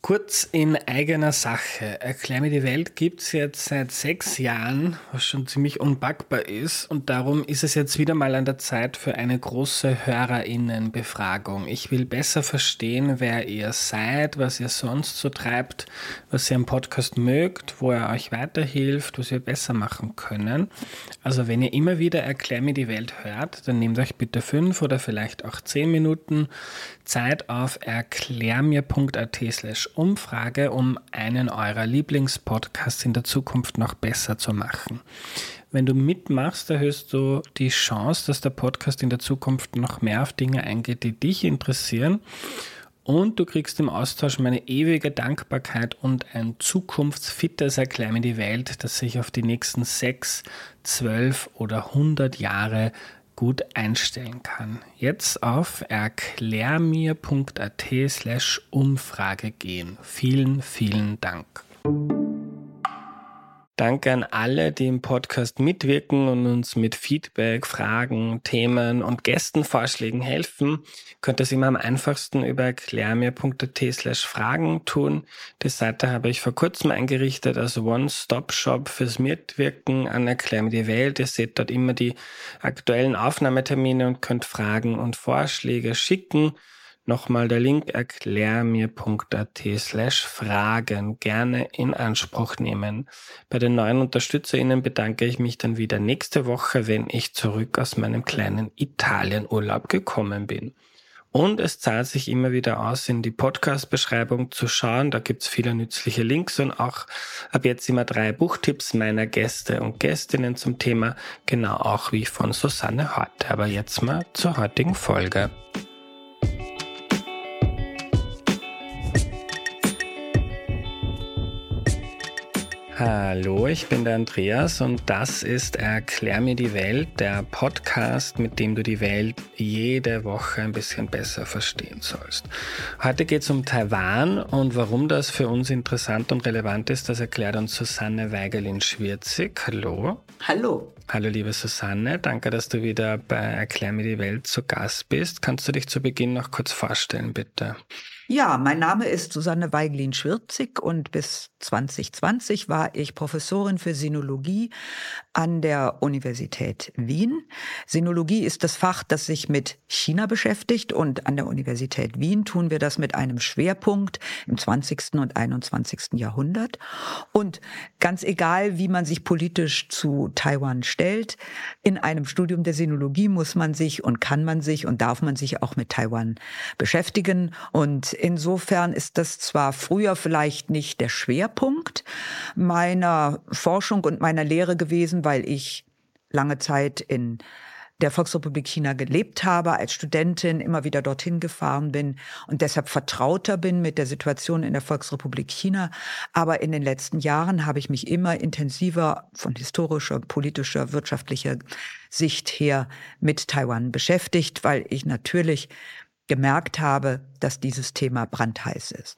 Kurz in eigener Sache. Erklär mir die Welt gibt's jetzt seit 6 Jahren, was schon ziemlich unpackbar ist. Und darum ist es jetzt wieder mal an der Zeit für eine große HörerInnen-Befragung. Ich will besser verstehen, wer ihr seid, was ihr sonst so treibt, was ihr am Podcast mögt, wo er euch weiterhilft, was wir besser machen können. Also wenn ihr immer wieder Erklär mir die Welt hört, dann nehmt euch bitte 5 oder vielleicht auch 10 Minuten Zeit auf erklärmir.at/Umfrage, um einen eurer Lieblingspodcasts in der Zukunft noch besser zu machen. Wenn du mitmachst, erhöhst du die Chance, dass der Podcast in der Zukunft noch mehr auf Dinge eingeht, die dich interessieren. Und du kriegst im Austausch meine ewige Dankbarkeit und ein zukunftsfittes Erklär mir die Welt, das sich auf die nächsten 6, 12 oder 100 Jahre gut einstellen kann. Jetzt auf erklärmir.at/Umfrage gehen. Vielen, vielen Dank. Danke an alle, die im Podcast mitwirken und uns mit Feedback, Fragen, Themen und Gästenvorschlägen helfen. Ihr könnt das immer am einfachsten über erklärmir.at/Fragen tun. Die Seite habe ich vor kurzem eingerichtet als One-Stop-Shop fürs Mitwirken an Erklär mir die Welt. Ihr seht dort immer die aktuellen Aufnahmetermine und könnt Fragen und Vorschläge schicken. Nochmal der Link erklärmir.at/Fragen gerne in Anspruch nehmen. Bei den neuen UnterstützerInnen bedanke ich mich dann wieder nächste Woche, wenn ich zurück aus meinem kleinen Italienurlaub gekommen bin. Und es zahlt sich immer wieder aus, in die Podcast-Beschreibung zu schauen. Da gibt's viele nützliche Links und auch ab jetzt immer 3 Buchtipps meiner Gäste und Gästinnen zum Thema, genau auch wie von Susanne heute. Aber jetzt mal zur heutigen Folge. Hallo, ich bin der Andreas und das ist Erklär mir die Welt, der Podcast, mit dem du die Welt jede Woche ein bisschen besser verstehen sollst. Heute geht es um Taiwan und warum das für uns interessant und relevant ist, das erklärt uns Susanne Weigerlin-Schwierzig. Hallo. Hallo. Hallo liebe Susanne, danke, dass du wieder bei Erklär mir die Welt zu Gast bist. Kannst du dich zu Beginn noch kurz vorstellen, bitte? Ja, mein Name ist Susanne Weigerlin-Schwierzig und bis 2020 war ich Professorin für Sinologie an der Universität Wien. Sinologie ist das Fach, das sich mit China beschäftigt und an der Universität Wien tun wir das mit einem Schwerpunkt im 20. und 21. Jahrhundert. Und ganz egal, wie man sich politisch zu Taiwan stellt, in einem Studium der Sinologie muss man sich und kann man sich und darf man sich auch mit Taiwan beschäftigen. Und insofern ist das zwar früher vielleicht nicht der Schwerpunkt meiner Forschung und meiner Lehre gewesen, weil ich lange Zeit in der Volksrepublik China gelebt habe, als Studentin immer wieder dorthin gefahren bin und deshalb vertrauter bin mit der Situation in der Volksrepublik China. Aber in den letzten Jahren habe ich mich immer intensiver von historischer, politischer, wirtschaftlicher Sicht her mit Taiwan beschäftigt, weil ich natürlich gemerkt habe, dass dieses Thema brandheiß ist.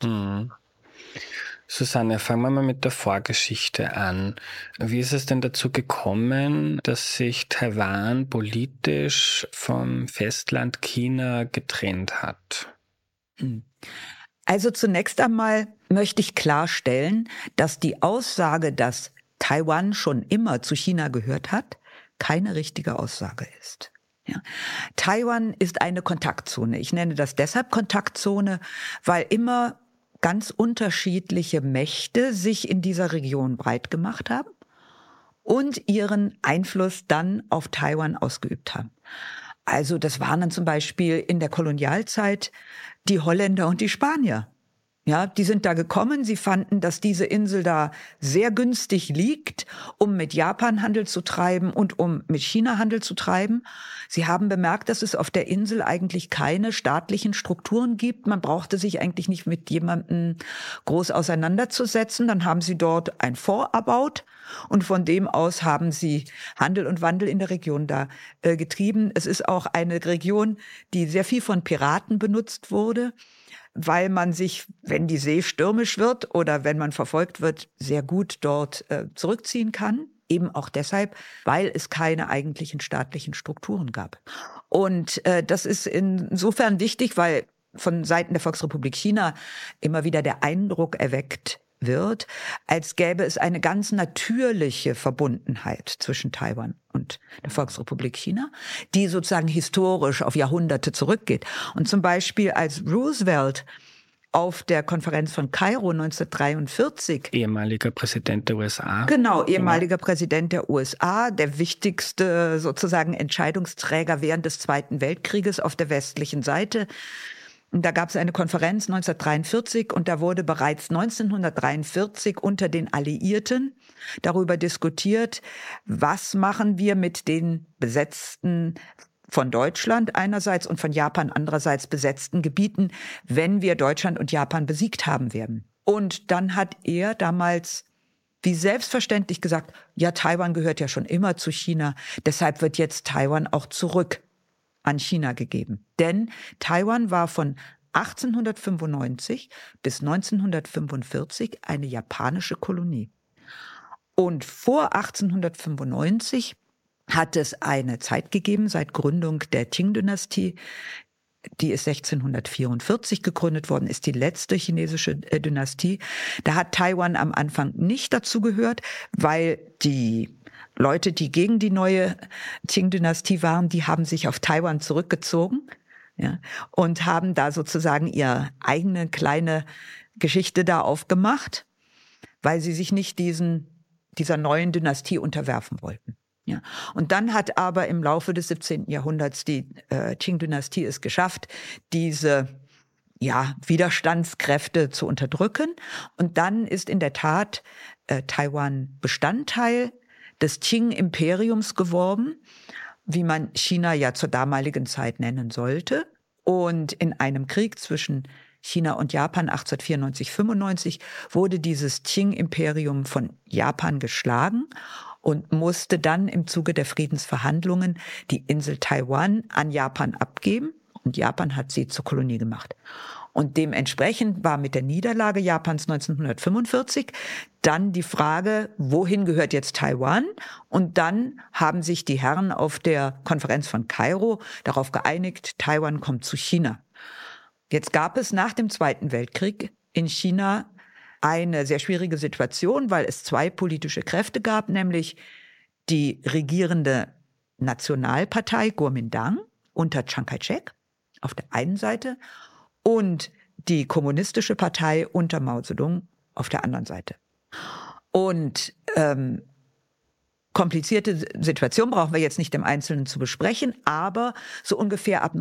Susanne, fangen wir mal mit der Vorgeschichte an. Wie ist es denn dazu gekommen, dass sich Taiwan politisch vom Festland China getrennt hat? Also zunächst einmal möchte ich klarstellen, dass die Aussage, dass Taiwan schon immer zu China gehört hat, keine richtige Aussage ist. Ja. Taiwan ist eine Kontaktzone. Ich nenne das deshalb Kontaktzone, weil immer ganz unterschiedliche Mächte sich in dieser Region breit gemacht haben und ihren Einfluss dann auf Taiwan ausgeübt haben. Also das waren dann zum Beispiel in der Kolonialzeit die Holländer und die Spanier. Ja, die sind da gekommen, sie fanden, dass diese Insel da sehr günstig liegt, um mit Japan Handel zu treiben und um mit China Handel zu treiben. Sie haben bemerkt, dass es auf der Insel eigentlich keine staatlichen Strukturen gibt. Man brauchte sich eigentlich nicht mit jemandem groß auseinanderzusetzen. Dann haben sie dort ein Fort erbaut und von dem aus haben sie Handel und Wandel in der Region da getrieben. Es ist auch eine Region, die sehr viel von Piraten benutzt wurde, weil man sich, wenn die See stürmisch wird oder wenn man verfolgt wird, sehr gut dort zurückziehen kann. Eben auch deshalb, weil es keine eigentlichen staatlichen Strukturen gab. Und das ist insofern wichtig, weil von Seiten der Volksrepublik China immer wieder der Eindruck erweckt wird, als gäbe es eine ganz natürliche Verbundenheit zwischen Taiwan und der Volksrepublik China, die sozusagen historisch auf Jahrhunderte zurückgeht. Und zum Beispiel als Roosevelt auf der Konferenz von Kairo 1943. Ehemaliger Präsident der USA. Genau, ehemaliger Präsident der USA, der wichtigste sozusagen Entscheidungsträger während des Zweiten Weltkrieges auf der westlichen Seite. Und da gab es eine Konferenz 1943 und da wurde bereits 1943 unter den Alliierten darüber diskutiert, was machen wir mit den besetzten von Deutschland einerseits und von Japan andererseits besetzten Gebieten, wenn wir Deutschland und Japan besiegt haben werden. Und dann hat er damals wie selbstverständlich gesagt, ja, Taiwan gehört ja schon immer zu China, deshalb wird jetzt Taiwan auch zurück an China gegeben. Denn Taiwan war von 1895 bis 1945 eine japanische Kolonie. Und vor 1895 hat es eine Zeit gegeben, seit Gründung der Qing-Dynastie, die ist 1644 gegründet worden, ist die letzte chinesische Dynastie. Da hat Taiwan am Anfang nicht dazu gehört, weil die Leute, die gegen die neue Qing-Dynastie waren, die haben sich auf Taiwan zurückgezogen, ja, und haben da sozusagen ihre eigene kleine Geschichte da aufgemacht, weil sie sich nicht dieser neuen Dynastie unterwerfen wollten. Ja. Und dann hat aber im Laufe des 17. Jahrhunderts die Qing-Dynastie es geschafft, diese Widerstandskräfte zu unterdrücken. Und dann ist in der Tat Taiwan Bestandteil des Qing-Imperiums geworden, wie man China ja zur damaligen Zeit nennen sollte. Und in einem Krieg zwischen China und Japan 1894-95 wurde dieses Qing-Imperium von Japan geschlagen und musste dann im Zuge der Friedensverhandlungen die Insel Taiwan an Japan abgeben. Und Japan hat sie zur Kolonie gemacht. Und dementsprechend war mit der Niederlage Japans 1945 dann die Frage, wohin gehört jetzt Taiwan? Und dann haben sich die Herren auf der Konferenz von Kairo darauf geeinigt, Taiwan kommt zu China. Jetzt gab es nach dem Zweiten Weltkrieg in China eine sehr schwierige Situation, weil es zwei politische Kräfte gab, nämlich die regierende Nationalpartei Kuomintang unter Chiang Kai-shek auf der einen Seite und die kommunistische Partei unter Mao Zedong auf der anderen Seite. Und komplizierte Situation brauchen wir jetzt nicht im Einzelnen zu besprechen, aber so ungefähr ab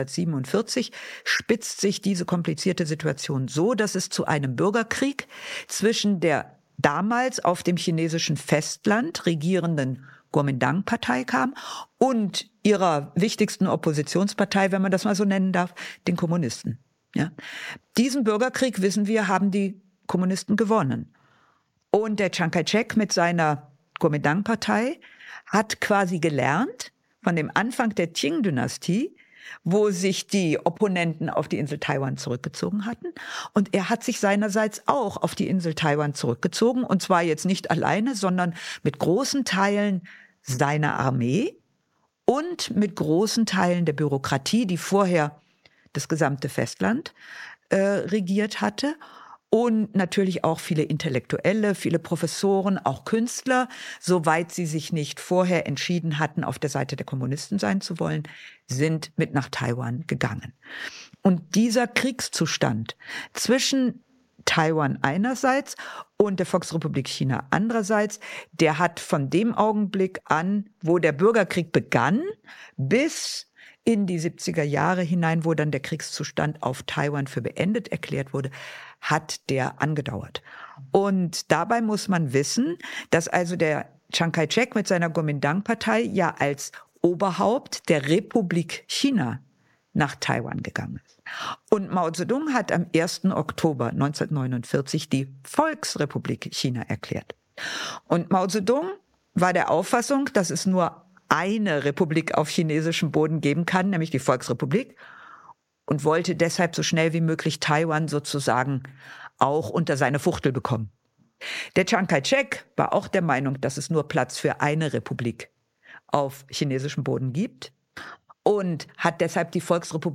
1947 spitzt sich diese komplizierte Situation so, dass es zu einem Bürgerkrieg zwischen der damals auf dem chinesischen Festland regierenden Kuomintang-Partei kam und ihrer wichtigsten Oppositionspartei, wenn man das mal so nennen darf, den Kommunisten. Ja. Diesen Bürgerkrieg, wissen wir, haben die Kommunisten gewonnen. Und der Chiang Kai-shek mit seiner Kuomintang-Partei hat quasi gelernt von dem Anfang der Qing-Dynastie, wo sich die Opponenten auf die Insel Taiwan zurückgezogen hatten. Und er hat sich seinerseits auch auf die Insel Taiwan zurückgezogen. Und zwar jetzt nicht alleine, sondern mit großen Teilen seiner Armee und mit großen Teilen der Bürokratie, die vorher das gesamte Festland regiert hatte. Und natürlich auch viele Intellektuelle, viele Professoren, auch Künstler, soweit sie sich nicht vorher entschieden hatten, auf der Seite der Kommunisten sein zu wollen, sind mit nach Taiwan gegangen. Und dieser Kriegszustand zwischen Taiwan einerseits und der Volksrepublik China andererseits, der hat von dem Augenblick an, wo der Bürgerkrieg begann, bis in die 70er Jahre hinein, wo dann der Kriegszustand auf Taiwan für beendet erklärt wurde, hat der angedauert. Und dabei muss man wissen, dass also der Chiang Kai-shek mit seiner Kuomintang-Partei ja als Oberhaupt der Republik China nach Taiwan gegangen ist. Und Mao Zedong hat am 1. Oktober 1949 die Volksrepublik China erklärt. Und Mao Zedong war der Auffassung, dass es nur eine Republik auf chinesischem Boden geben kann, nämlich die Volksrepublik, und wollte deshalb so schnell wie möglich Taiwan sozusagen auch unter seine Fuchtel bekommen. Der Chiang Kai-shek war auch der Meinung, dass es nur Platz für eine Republik auf chinesischem Boden gibt und hat deshalb die Volksrepublik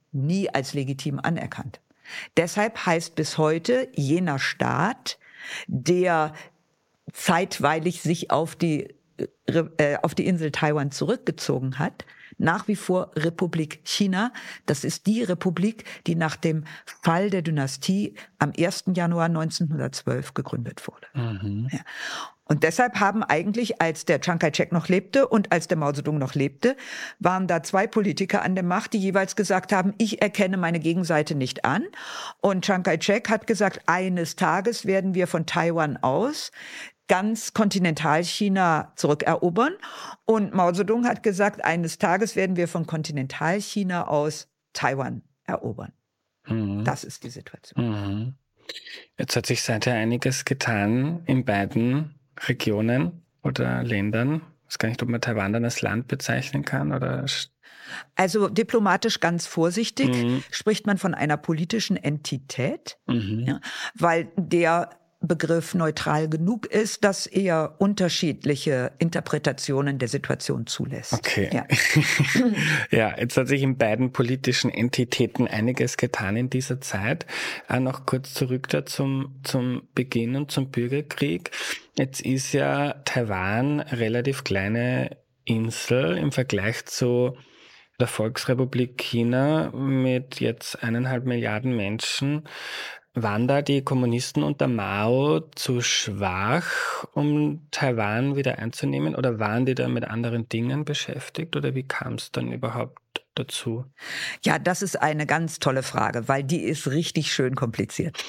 nie als legitim anerkannt. Deshalb heißt bis heute jener Staat, der zeitweilig sich auf die Insel Taiwan zurückgezogen hat, nach wie vor Republik China. Das ist die Republik, die nach dem Fall der Dynastie am 1. Januar 1912 gegründet wurde. Ja. Und deshalb haben eigentlich, als der Chiang Kai-shek noch lebte und als der Mao Zedong noch lebte, waren da zwei Politiker an der Macht, die jeweils gesagt haben, ich erkenne meine Gegenseite nicht an. Und Chiang Kai-shek hat gesagt, eines Tages werden wir von Taiwan aus ganz Kontinentalchina zurückerobern. Und Mao Zedong hat gesagt, eines Tages werden wir von Kontinentalchina aus Taiwan erobern. Das ist die Situation. Jetzt hat sich seither einiges getan in beiden Regionen oder Ländern. Ich weiß gar nicht, ob man Taiwan dann als Land bezeichnen kann oder... Also diplomatisch ganz vorsichtig spricht man von einer politischen Entität, ja, weil der Begriff neutral genug ist, dass er unterschiedliche Interpretationen der Situation zulässt. Okay. Ja. Ja, jetzt hat sich in beiden politischen Entitäten einiges getan in dieser Zeit. Noch kurz zurück da zum Beginn und zum Bürgerkrieg. Jetzt ist ja Taiwan eine relativ kleine Insel im Vergleich zu der Volksrepublik China mit jetzt 1,5 Milliarden Menschen. Waren da die Kommunisten unter Mao zu schwach, um Taiwan wieder einzunehmen? Oder waren die da mit anderen Dingen beschäftigt? Oder wie kam es dann überhaupt dazu? Ja, das ist eine ganz tolle Frage, weil die ist richtig schön kompliziert.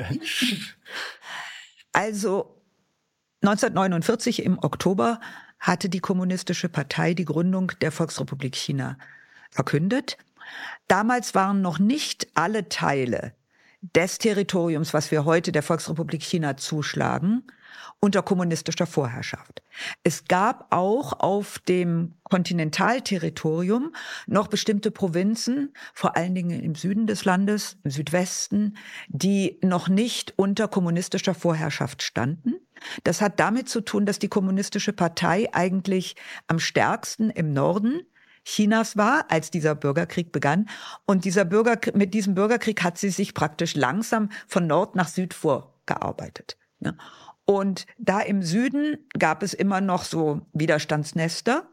Also 1949 im Oktober hatte die Kommunistische Partei die Gründung der Volksrepublik China verkündet. Damals waren noch nicht alle Teile des Territoriums, was wir heute der Volksrepublik China zuschlagen, unter kommunistischer Vorherrschaft. Es gab auch auf dem Kontinentalterritorium noch bestimmte Provinzen, vor allen Dingen im Süden des Landes, im Südwesten, die noch nicht unter kommunistischer Vorherrschaft standen. Das hat damit zu tun, dass die Kommunistische Partei eigentlich am stärksten im Norden Chinas war, als dieser Bürgerkrieg begann. Und mit diesem Bürgerkrieg hat sie sich praktisch langsam von Nord nach Süd vorgearbeitet. Ja. Und da im Süden gab es immer noch so Widerstandsnester.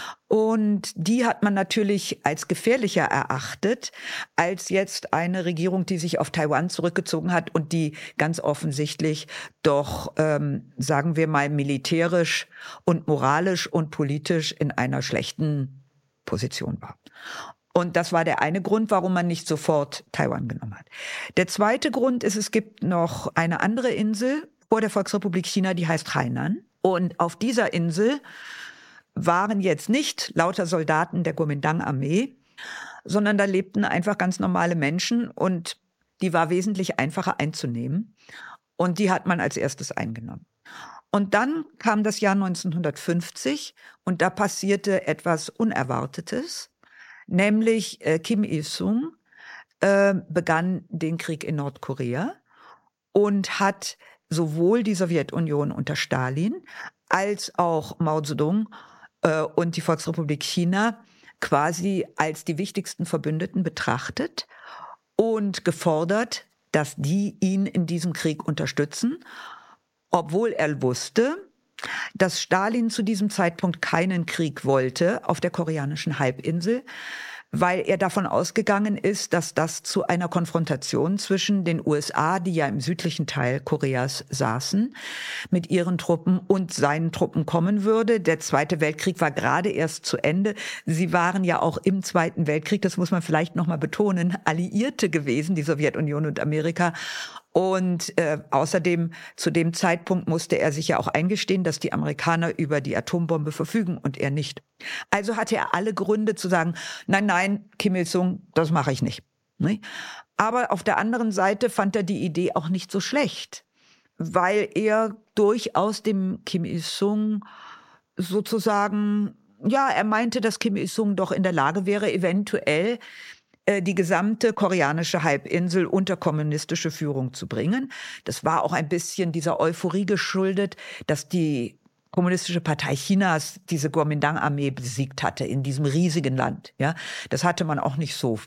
Und die hat man natürlich als gefährlicher erachtet, als jetzt eine Regierung, die sich auf Taiwan zurückgezogen hat und die ganz offensichtlich doch, sagen wir mal, militärisch und moralisch und politisch in einer schlechten Position war. Und das war der eine Grund, warum man nicht sofort Taiwan genommen hat. Der zweite Grund ist, es gibt noch eine andere Insel vor der Volksrepublik China, die heißt Hainan. Und auf dieser Insel waren jetzt nicht lauter Soldaten der Kuomintang-Armee, sondern da lebten einfach ganz normale Menschen und die war wesentlich einfacher einzunehmen. Und die hat man als erstes eingenommen. Und dann kam das Jahr 1950 und da passierte etwas Unerwartetes, nämlich Kim Il-sung begann den Krieg in Nordkorea und hat sowohl die Sowjetunion unter Stalin als auch Mao Zedong und die Volksrepublik China quasi als die wichtigsten Verbündeten betrachtet und gefordert, dass die ihn in diesem Krieg unterstützen, obwohl er wusste, dass Stalin zu diesem Zeitpunkt keinen Krieg wollte auf der koreanischen Halbinsel, weil er davon ausgegangen ist, dass das zu einer Konfrontation zwischen den USA, die ja im südlichen Teil Koreas saßen, mit ihren Truppen und seinen Truppen kommen würde. Der Zweite Weltkrieg war gerade erst zu Ende. Sie waren ja auch im Zweiten Weltkrieg, das muss man vielleicht noch mal betonen, Alliierte gewesen, die Sowjetunion und Amerika. Und außerdem, zu dem Zeitpunkt musste er sich ja auch eingestehen, dass die Amerikaner über die Atombombe verfügen und er nicht. Also hatte er alle Gründe zu sagen, nein, Kim Il-sung, das mache ich nicht. Aber auf der anderen Seite fand er die Idee auch nicht so schlecht, weil er durchaus dem Kim Il-sung sozusagen, ja, er meinte, dass Kim Il-sung doch in der Lage wäre, eventuell die gesamte koreanische Halbinsel unter kommunistische Führung zu bringen. Das war auch ein bisschen dieser Euphorie geschuldet, dass die Kommunistische Partei Chinas diese Kuomintang-Armee besiegt hatte in diesem riesigen Land. Ja, das hatte man auch nicht so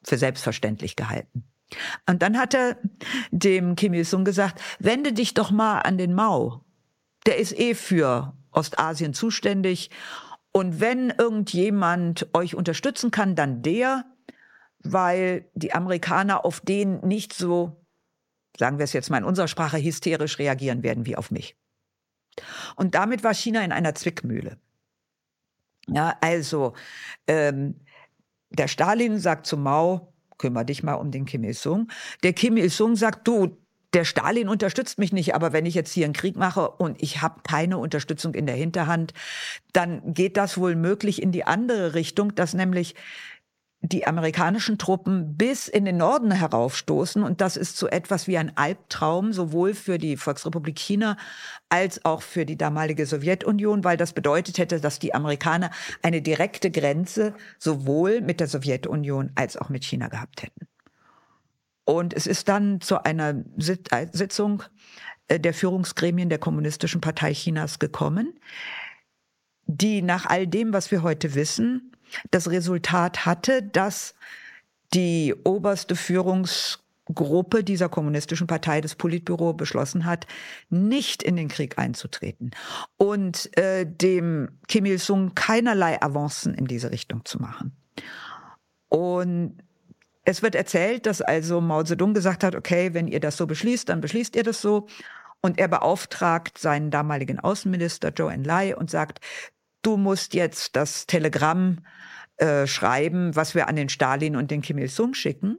für selbstverständlich gehalten. Und dann hat er dem Kim Il-sung gesagt, wende dich doch mal an den Mao. Der ist für Ostasien zuständig. Und wenn irgendjemand euch unterstützen kann, dann der, weil die Amerikaner auf den nicht so, sagen wir es jetzt mal in unserer Sprache, hysterisch reagieren werden wie auf mich. Und damit war China in einer Zwickmühle. Ja, also der Stalin sagt zu Mao, kümmere dich mal um den Kim Il-sung. Der Kim Il-sung sagt, du, der Stalin unterstützt mich nicht, aber wenn ich jetzt hier einen Krieg mache und ich habe keine Unterstützung in der Hinterhand, dann geht das wohl möglich in die andere Richtung, dass nämlich die amerikanischen Truppen bis in den Norden heraufstoßen. Und das ist so etwas wie ein Albtraum, sowohl für die Volksrepublik China als auch für die damalige Sowjetunion, weil das bedeutet hätte, dass die Amerikaner eine direkte Grenze sowohl mit der Sowjetunion als auch mit China gehabt hätten. Und es ist dann zu einer Sitzung der Führungsgremien der Kommunistischen Partei Chinas gekommen, die nach all dem, was wir heute wissen, das Resultat hatte, dass die oberste Führungsgruppe dieser kommunistischen Partei, das Politbüro, beschlossen hat, nicht in den Krieg einzutreten und dem Kim Il-sung keinerlei Avancen in diese Richtung zu machen. Und es wird erzählt, dass also Mao Zedong gesagt hat, okay, wenn ihr das so beschließt, dann beschließt ihr das so. Und er beauftragt seinen damaligen Außenminister Zhou Enlai und sagt, du musst jetzt das Telegramm schreiben, was wir an den Stalin und den Kim Il-sung schicken.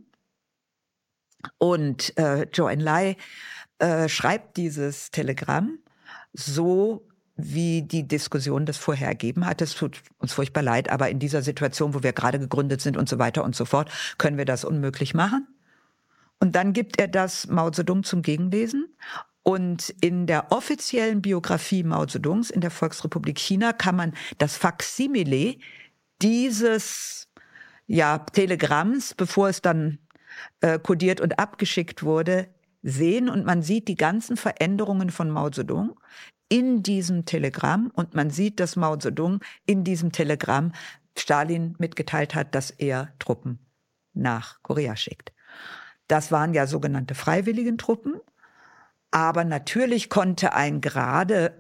Und Zhou Enlai schreibt dieses Telegramm so, wie die Diskussion das vorher ergeben hat. Es tut uns furchtbar leid, aber in dieser Situation, wo wir gerade gegründet sind und so weiter und so fort, können wir das unmöglich machen. Und dann gibt er das Mao Zedong zum Gegenlesen. Und in der offiziellen Biografie Mao Zedongs in der Volksrepublik China kann man das Faksimile dieses Telegramms, bevor es dann kodiert und abgeschickt wurde, sehen. Und man sieht die ganzen Veränderungen von Mao Zedong in diesem Telegramm. Und man sieht, dass Mao Zedong in diesem Telegramm Stalin mitgeteilt hat, dass er Truppen nach Korea schickt. Das waren ja sogenannte freiwilligen Truppen. Aber natürlich konnte ein gerade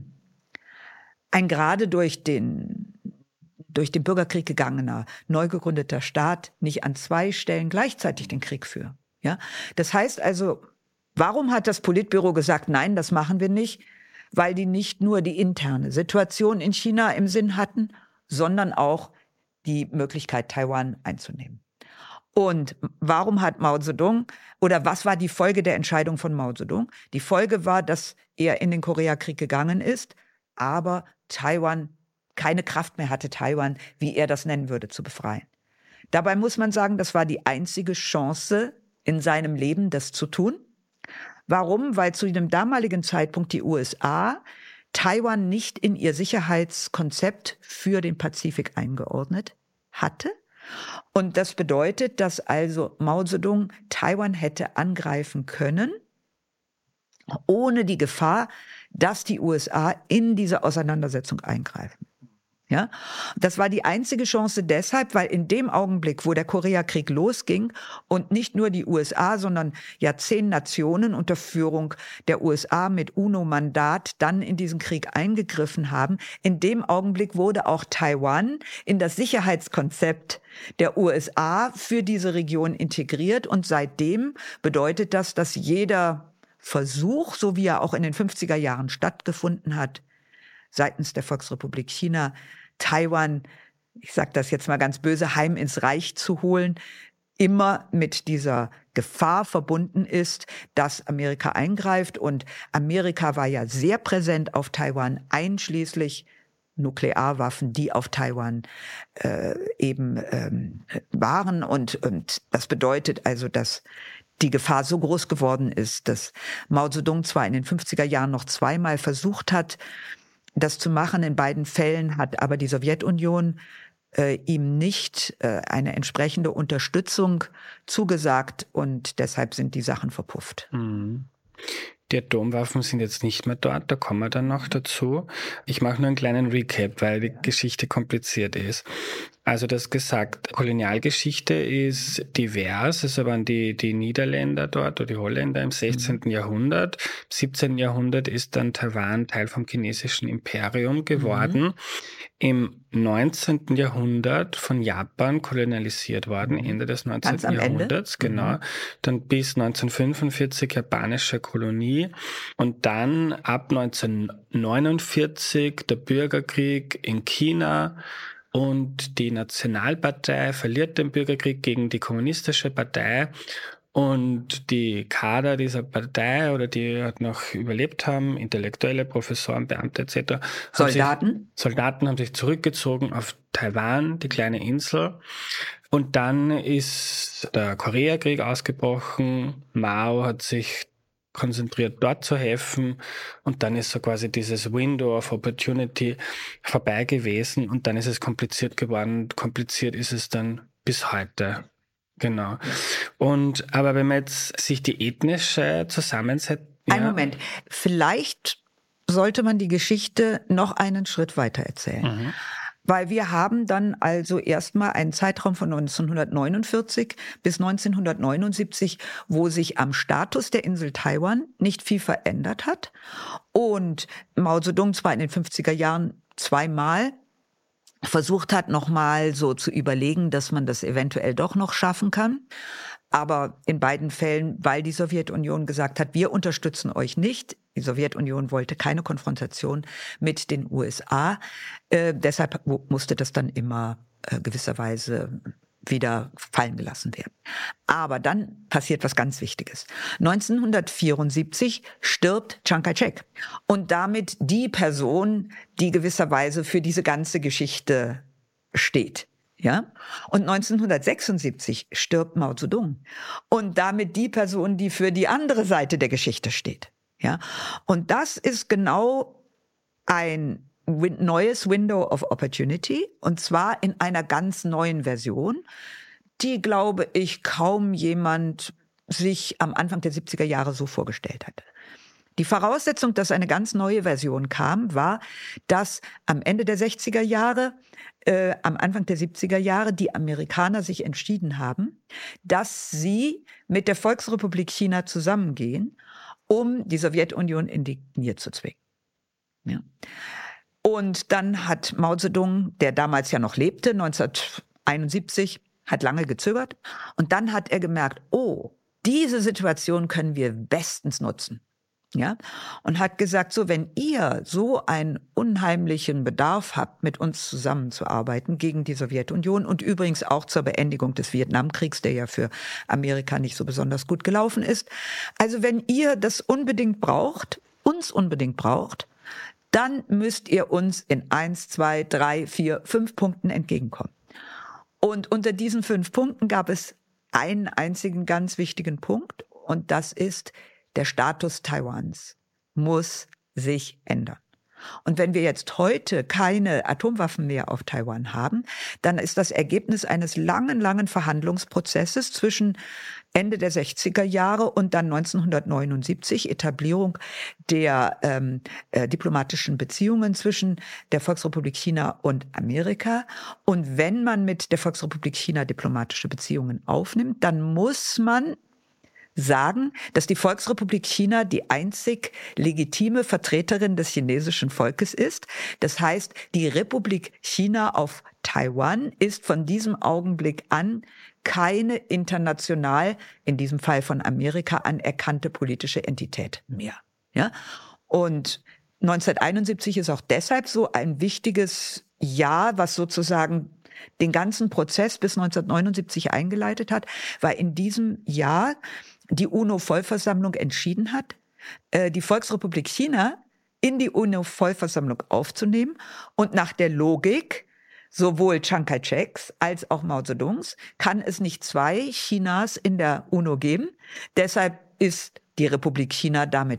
durch den Bürgerkrieg gegangener, neu gegründeter Staat nicht an 2 Stellen gleichzeitig den Krieg führen. Ja? Das heißt also, warum hat das Politbüro gesagt, nein, das machen wir nicht? Weil die nicht nur die interne Situation in China im Sinn hatten, sondern auch die Möglichkeit, Taiwan einzunehmen. Und warum hat Mao Zedong, oder was war die Folge der Entscheidung von Mao Zedong? Die Folge war, dass er in den Koreakrieg gegangen ist, aber Taiwan keine Kraft mehr hatte, Taiwan, wie er das nennen würde, zu befreien. Dabei muss man sagen, das war die einzige Chance in seinem Leben, das zu tun. Warum? Weil zu dem damaligen Zeitpunkt die USA Taiwan nicht in ihr Sicherheitskonzept für den Pazifik eingeordnet hatte. Und das bedeutet, dass also Mao Zedong Taiwan hätte angreifen können, ohne die Gefahr, dass die USA in diese Auseinandersetzung eingreifen. Ja, das war die einzige Chance deshalb, weil in dem Augenblick, wo der Koreakrieg losging und nicht nur die USA, sondern 10 Nationen unter Führung der USA mit UNO-Mandat dann in diesen Krieg eingegriffen haben, in dem Augenblick wurde auch Taiwan in das Sicherheitskonzept der USA für diese Region integriert. Und seitdem bedeutet das, dass jeder Versuch, so wie er auch in den 50er Jahren stattgefunden hat, seitens der Volksrepublik China, Taiwan, ich sage das jetzt mal ganz böse, heim ins Reich zu holen, immer mit dieser Gefahr verbunden ist, dass Amerika eingreift. Und Amerika war ja sehr präsent auf Taiwan, einschließlich Nuklearwaffen, die auf Taiwan waren. Und das bedeutet also, dass die Gefahr so groß geworden ist, dass Mao Zedong zwar in den 50er Jahren noch 2-mal versucht hat, das zu machen. In beiden Fällen hat aber die Sowjetunion ihm nicht eine entsprechende Unterstützung zugesagt und deshalb sind die Sachen verpufft. Die Atomwaffen sind jetzt nicht mehr dort, da kommen wir dann noch dazu. Ich mache nur einen kleinen Recap, weil die Geschichte kompliziert ist. Also das gesagt, Kolonialgeschichte ist divers. Es waren die Niederländer dort oder die Holländer im 16. Jahrhundert. Im 17. Jahrhundert ist dann Taiwan Teil vom chinesischen Imperium geworden. Im 19. Jahrhundert von Japan kolonialisiert worden, Ende des 19. Jahrhunderts, genau. Dann bis 1945 japanische Kolonie und dann ab 1949 der Bürgerkrieg in China. Und die Nationalpartei verliert den Bürgerkrieg gegen die kommunistische Partei. Und die Kader dieser Partei oder die halt noch überlebt haben, Intellektuelle, Professoren, Beamte etc. Soldaten haben sich zurückgezogen auf Taiwan, die kleine Insel. Und dann ist der Koreakrieg ausgebrochen. Mao hat sich konzentriert, dort zu helfen. Und dann ist so quasi dieses Window of Opportunity vorbei gewesen. Und dann ist es kompliziert geworden. Kompliziert ist es dann bis heute. Genau. Aber wenn man jetzt sich die ethnische Zusammensetzung... Einen Moment. Vielleicht sollte man die Geschichte noch einen Schritt weiter erzählen. Weil wir haben dann also erstmal einen Zeitraum von 1949 bis 1979, wo sich am Status der Insel Taiwan nicht viel verändert hat. Und Mao Zedong zwar in den 50er Jahren zweimal versucht hat, nochmal so zu überlegen, dass man das eventuell doch noch schaffen kann. Aber in beiden Fällen, weil die Sowjetunion gesagt hat, wir unterstützen euch nicht. Die Sowjetunion wollte keine Konfrontation mit den USA. Deshalb musste das dann immer gewisserweise wieder fallen gelassen werden. Aber dann passiert was ganz Wichtiges. 1974 stirbt Chiang Kai-shek und damit die Person, die gewisserweise für diese ganze Geschichte steht. Ja? Und 1976 stirbt Mao Zedong und damit die Person, die für die andere Seite der Geschichte steht. Ja? Und das ist genau ein neues Window of Opportunity, und zwar in einer ganz neuen Version, die, glaube ich, kaum jemand sich am Anfang der 70er Jahre so vorgestellt hatte. Die Voraussetzung, dass eine ganz neue Version kam, war, dass am Ende der 60er Jahre, am Anfang der 70er Jahre die Amerikaner sich entschieden haben, dass sie mit der Volksrepublik China zusammengehen, um die Sowjetunion in die Knie zu zwingen. Ja. Und dann hat Mao Zedong, der damals ja noch lebte, 1971, hat lange gezögert. Und dann hat er gemerkt, oh, diese Situation können wir bestens nutzen. Ja? Und hat gesagt, so, wenn ihr so einen unheimlichen Bedarf habt, mit uns zusammenzuarbeiten gegen die Sowjetunion und übrigens auch zur Beendigung des Vietnamkriegs, der ja für Amerika nicht so besonders gut gelaufen ist. Also wenn ihr das unbedingt braucht, uns unbedingt braucht, dann müsst ihr uns in 1, 2, 3, 4, 5 Punkten entgegenkommen. Und unter diesen 5 Punkten gab es einen einzigen ganz wichtigen Punkt, und das ist, der Status Taiwans muss sich ändern. Und wenn wir jetzt heute keine Atomwaffen mehr auf Taiwan haben, dann ist das Ergebnis eines langen, langen Verhandlungsprozesses zwischen Ende der 60er Jahre und dann 1979 Etablierung der diplomatischen Beziehungen zwischen der Volksrepublik China und Amerika. Und wenn man mit der Volksrepublik China diplomatische Beziehungen aufnimmt, dann muss man sagen, dass die Volksrepublik China die einzig legitime Vertreterin des chinesischen Volkes ist. Das heißt, die Republik China auf Taiwan ist von diesem Augenblick an keine international, in diesem Fall von Amerika, anerkannte politische Entität mehr. Ja? Und 1971 ist auch deshalb so ein wichtiges Jahr, was sozusagen den ganzen Prozess bis 1979 eingeleitet hat, weil in diesem Jahr die UNO-Vollversammlung entschieden hat, die Volksrepublik China in die UNO-Vollversammlung aufzunehmen. Und nach der Logik sowohl Chiang Kai-sheks als auch Mao Zedongs kann es nicht 2 Chinas in der UNO geben. Deshalb ist die Republik China damit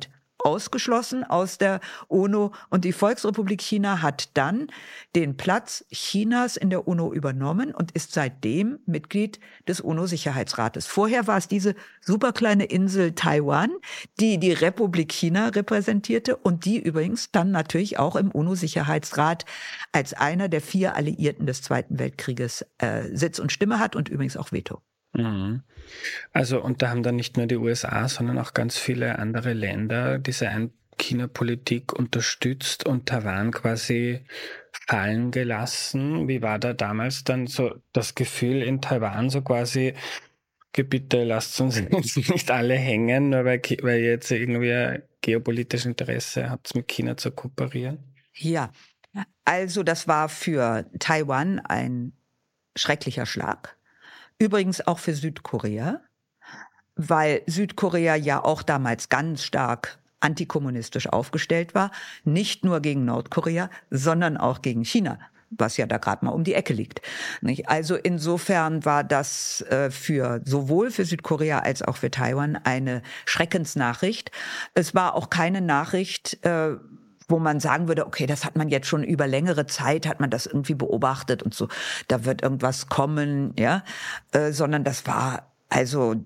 ausgeschlossen aus der UNO und die Volksrepublik China hat dann den Platz Chinas in der UNO übernommen und ist seitdem Mitglied des UNO-Sicherheitsrates. Vorher war es diese superkleine Insel Taiwan, die die Republik China repräsentierte und die übrigens dann natürlich auch im UNO-Sicherheitsrat als einer der 4 Alliierten des Zweiten Weltkrieges Sitz und Stimme hat und übrigens auch Veto. Mhm. Also, und da haben dann nicht nur die USA, sondern auch ganz viele andere Länder diese Ein-China-Politik unterstützt und Taiwan quasi fallen gelassen. Wie war da damals dann so das Gefühl in Taiwan, so quasi, bitte lasst uns jetzt nicht alle hängen, nur weil ihr jetzt irgendwie ein geopolitisches Interesse habt, mit China zu kooperieren? Ja, also das war für Taiwan ein schrecklicher Schlag. Übrigens auch für Südkorea, weil Südkorea ja auch damals ganz stark antikommunistisch aufgestellt war, nicht nur gegen Nordkorea, sondern auch gegen China, was ja da gerade mal um die Ecke liegt. Also insofern war das sowohl für Südkorea als auch für Taiwan eine Schreckensnachricht. Es war auch keine Nachricht, wo man sagen würde, okay, das hat man jetzt schon über längere Zeit, hat man das irgendwie beobachtet und so, da wird irgendwas kommen, ja, sondern das war also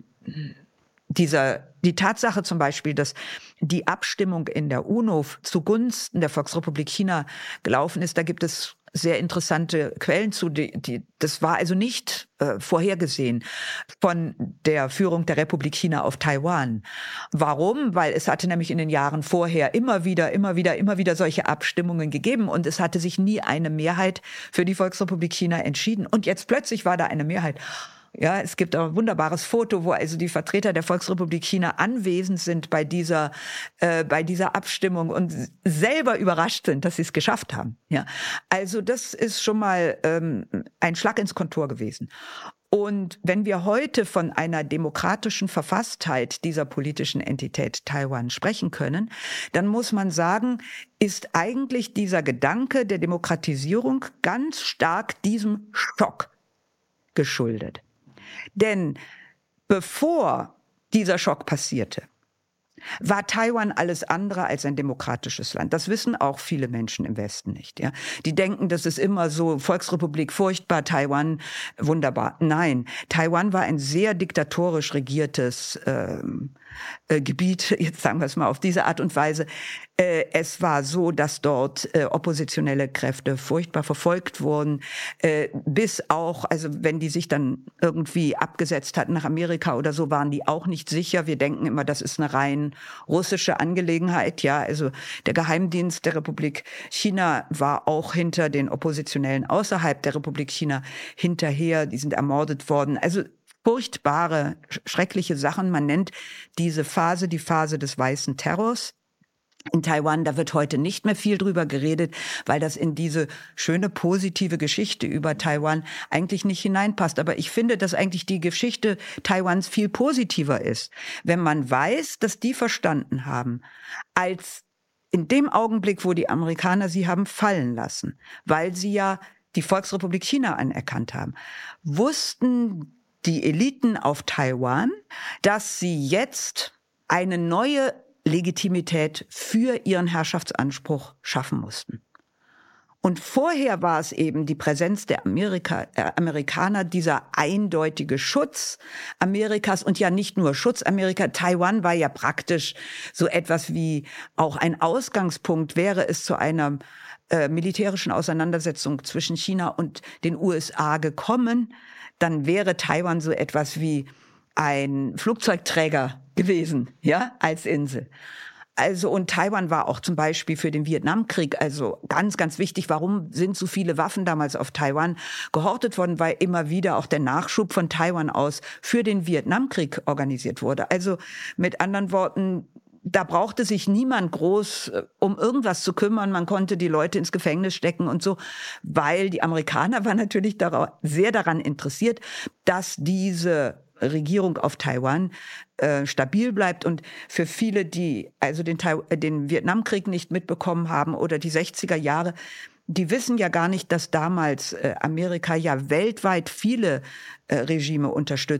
die Tatsache zum Beispiel, dass die Abstimmung in der UNO zugunsten der Volksrepublik China gelaufen ist, da gibt es sehr interessante Quellen zu. Das war also nicht vorhergesehen von der Führung der Republik China auf Taiwan. Warum? Weil es hatte nämlich in den Jahren vorher immer wieder solche Abstimmungen gegeben und es hatte sich nie eine Mehrheit für die Volksrepublik China entschieden. Und jetzt plötzlich war da eine Mehrheit. Ja, es gibt auch ein wunderbares Foto, wo also die Vertreter der Volksrepublik China anwesend sind bei dieser Abstimmung und selber überrascht sind, dass sie es geschafft haben. Ja, also das ist schon mal ein Schlag ins Kontor gewesen. Und wenn wir heute von einer demokratischen Verfasstheit dieser politischen Entität Taiwan sprechen können, dann muss man sagen, ist eigentlich dieser Gedanke der Demokratisierung ganz stark diesem Schock geschuldet. Denn bevor dieser Schock passierte, war Taiwan alles andere als ein demokratisches Land. Das wissen auch viele Menschen im Westen nicht. Ja? Die denken, das ist immer so, Volksrepublik furchtbar, Taiwan wunderbar. Nein, Taiwan war ein sehr diktatorisch regiertes Gebiet, jetzt sagen wir es mal auf diese Art und Weise. Es war so, dass dort oppositionelle Kräfte furchtbar verfolgt wurden, bis auch, also wenn die sich dann irgendwie abgesetzt hatten nach Amerika oder so, waren die auch nicht sicher. Wir denken immer, das ist eine rein russische Angelegenheit. Ja, also der Geheimdienst der Republik China war auch hinter den Oppositionellen außerhalb der Republik China hinterher. Die sind ermordet worden. Also furchtbare, schreckliche Sachen. Man nennt diese Phase die Phase des weißen Terrors. In Taiwan, da wird heute nicht mehr viel drüber geredet, weil das in diese schöne positive Geschichte über Taiwan eigentlich nicht hineinpasst. Aber ich finde, dass eigentlich die Geschichte Taiwans viel positiver ist, wenn man weiß, dass die verstanden haben, als in dem Augenblick, wo die Amerikaner sie haben fallen lassen, weil sie ja die Volksrepublik China anerkannt haben, wussten die Eliten auf Taiwan, dass sie jetzt eine neue Legitimität für ihren Herrschaftsanspruch schaffen mussten. Und vorher war es eben die Präsenz der Amerikaner, dieser eindeutige Schutz Amerikas und ja nicht nur Schutz Amerika. Taiwan war ja praktisch so etwas wie auch ein Ausgangspunkt, wäre es zu einer militärischen Auseinandersetzung zwischen China und den USA gekommen, dann wäre Taiwan so etwas wie ein Flugzeugträger gewesen, ja, als Insel. Also, und Taiwan war auch zum Beispiel für den Vietnamkrieg, also ganz, ganz wichtig. Warum sind so viele Waffen damals auf Taiwan gehortet worden? Weil immer wieder auch der Nachschub von Taiwan aus für den Vietnamkrieg organisiert wurde. Also, mit anderen Worten, da brauchte sich niemand groß um irgendwas zu kümmern. Man konnte die Leute ins Gefängnis stecken und so, weil die Amerikaner waren natürlich sehr daran interessiert, dass diese Regierung auf Taiwan stabil bleibt. Und für viele, die also den Vietnamkrieg nicht mitbekommen haben oder die 60er Jahre, die wissen ja gar nicht, dass damals Amerika ja weltweit viele Regime unterstützt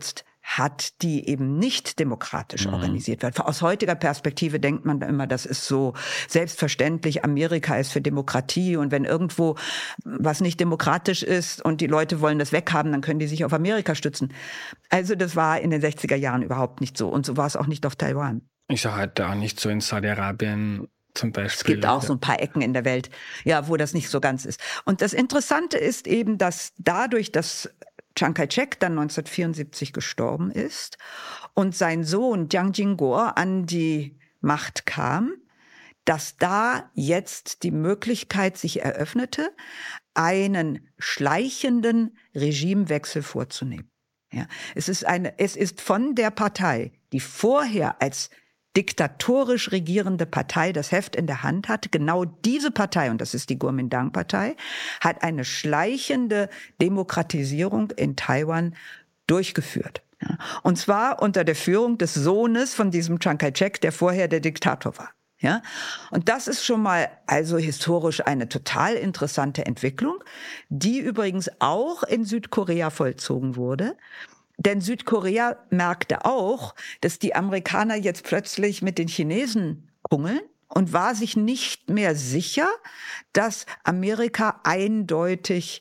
hat, die eben nicht demokratisch organisiert wird. Aus heutiger Perspektive denkt man immer, das ist so selbstverständlich, Amerika ist für Demokratie und wenn irgendwo was nicht demokratisch ist und die Leute wollen das weghaben, dann können die sich auf Amerika stützen. Also das war in den 60er Jahren überhaupt nicht so und so war es auch nicht auf Taiwan. Ist ja heute auch nicht so in Saudi-Arabien zum Beispiel. Es gibt auch so ein paar Ecken in der Welt, ja, wo das nicht so ganz ist. Und das Interessante ist eben, dass dadurch, dass Chiang Kai-shek dann 1974 gestorben ist und sein Sohn Jiang Jingguo an die Macht kam, dass da jetzt die Möglichkeit sich eröffnete, einen schleichenden Regimewechsel vorzunehmen. Ja, es ist von der Partei, die vorher als diktatorisch regierende Partei das Heft in der Hand hat, genau diese Partei, und das ist die Kuomintang-Partei, hat eine schleichende Demokratisierung in Taiwan durchgeführt. Ja, und zwar unter der Führung des Sohnes von diesem Chiang Kai-shek, der vorher der Diktator war. Ja, und das ist schon mal also historisch eine total interessante Entwicklung, die übrigens auch in Südkorea vollzogen wurde. Denn Südkorea merkte auch, dass die Amerikaner jetzt plötzlich mit den Chinesen kungeln und war sich nicht mehr sicher, dass Amerika eindeutig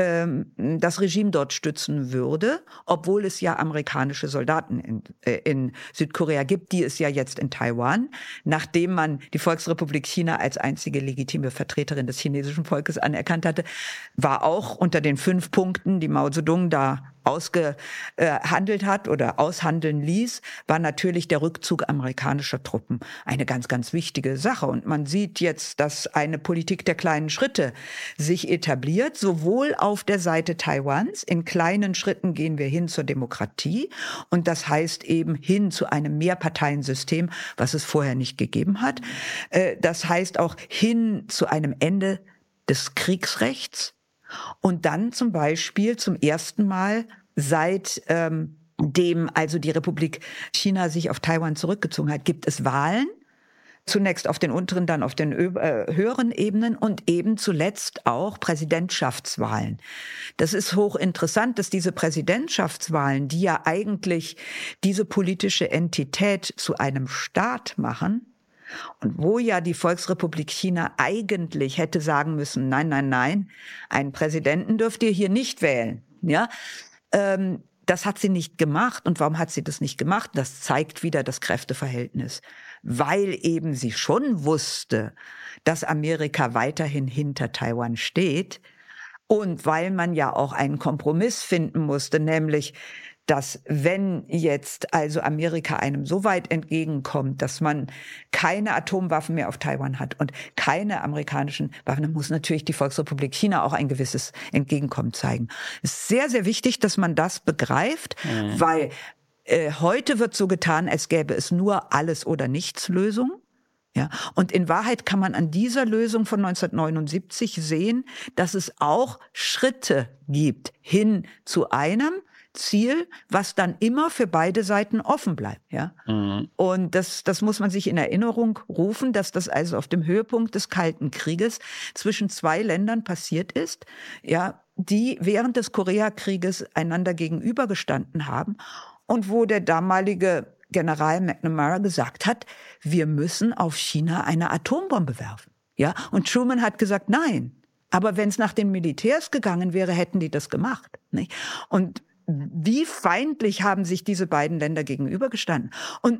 das Regime dort stützen würde, obwohl es ja amerikanische Soldaten in Südkorea gibt, die es ja jetzt in Taiwan, nachdem man die Volksrepublik China als einzige legitime Vertreterin des chinesischen Volkes anerkannt hatte, war auch unter den 5 Punkten, die Mao Zedong da ausgehandelt hat oder aushandeln ließ, war natürlich der Rückzug amerikanischer Truppen eine ganz, ganz wichtige Sache. Und man sieht jetzt, dass eine Politik der kleinen Schritte sich etabliert, sowohl auf der Seite Taiwans. In kleinen Schritten gehen wir hin zur Demokratie. Und das heißt eben hin zu einem Mehrparteiensystem, was es vorher nicht gegeben hat. Das heißt auch hin zu einem Ende des Kriegsrechts. Und dann zum Beispiel zum ersten Mal seit dem also die Republik China sich auf Taiwan zurückgezogen hat, gibt es Wahlen. Zunächst auf den unteren, dann auf den höheren Ebenen und eben zuletzt auch Präsidentschaftswahlen. Das ist hochinteressant, dass diese Präsidentschaftswahlen, die ja eigentlich diese politische Entität zu einem Staat machen, und wo ja die Volksrepublik China eigentlich hätte sagen müssen, nein, nein, nein, einen Präsidenten dürft ihr hier nicht wählen. Ja, das hat sie nicht gemacht. Und warum hat sie das nicht gemacht? Das zeigt wieder das Kräfteverhältnis. Weil eben sie schon wusste, dass Amerika weiterhin hinter Taiwan steht und weil man ja auch einen Kompromiss finden musste, nämlich dass wenn jetzt also Amerika einem so weit entgegenkommt, dass man keine Atomwaffen mehr auf Taiwan hat und keine amerikanischen Waffen, dann muss natürlich die Volksrepublik China auch ein gewisses Entgegenkommen zeigen. Es ist sehr, sehr wichtig, dass man das begreift, weil heute wird so getan, als gäbe es nur Alles- oder Nichts-Lösung. Ja, und in Wahrheit kann man an dieser Lösung von 1979 sehen, dass es auch Schritte gibt hin zu einem Ziel, was dann immer für beide Seiten offen bleibt, ja. Und das muss man sich in Erinnerung rufen, dass das also auf dem Höhepunkt des Kalten Krieges zwischen 2 Ländern passiert ist, ja, die während des Koreakrieges einander gegenübergestanden haben und wo der damalige General McNamara gesagt hat, wir müssen auf China eine Atombombe werfen, ja. Und Truman hat gesagt, nein. Aber wenn es nach den Militärs gegangen wäre, hätten die das gemacht, nicht? Und wie feindlich haben sich diese beiden Länder gegenübergestanden. Und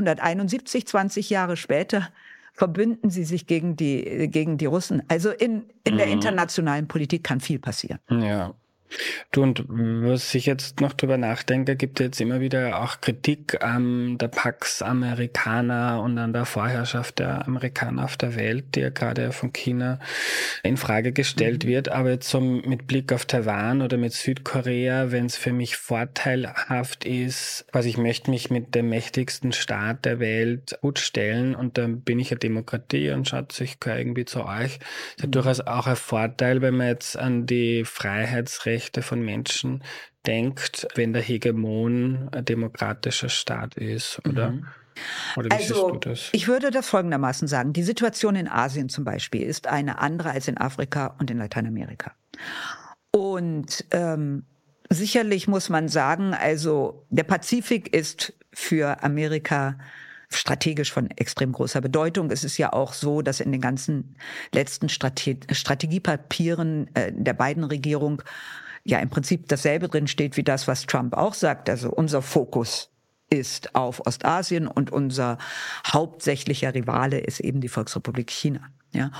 1971, 20 Jahre später, verbünden sie sich gegen die Russen. Also in der internationalen Politik kann viel passieren. Ja. Du, und was ich jetzt noch drüber nachdenke, gibt jetzt immer wieder auch Kritik an der Pax Amerikaner und an der Vorherrschaft der Amerikaner auf der Welt, die ja gerade von China in Frage gestellt wird. Aber jetzt so mit Blick auf Taiwan oder mit Südkorea, wenn es für mich vorteilhaft ist, ich möchte mich mit dem mächtigsten Staat der Welt gut stellen und dann bin ich eine Demokratie und schaut, ich gehöre irgendwie zu euch. Das ist ja durchaus auch ein Vorteil, wenn man jetzt an die Freiheitsrechte von Menschen denkt, wenn der Hegemon ein demokratischer Staat ist, oder? Oder wie siehst du das? Ich würde das folgendermaßen sagen. Die Situation in Asien zum Beispiel ist eine andere als in Afrika und in Lateinamerika. Und Sicherlich muss man sagen, also der Pazifik ist für Amerika strategisch von extrem großer Bedeutung. Es ist ja auch so, dass in den ganzen letzten Strategiepapieren der Biden-Regierung ja im Prinzip dasselbe drin steht wie das, was Trump auch sagt. Also unser Fokus ist auf Ostasien und unser hauptsächlicher Rivale ist eben die Volksrepublik China. Ja.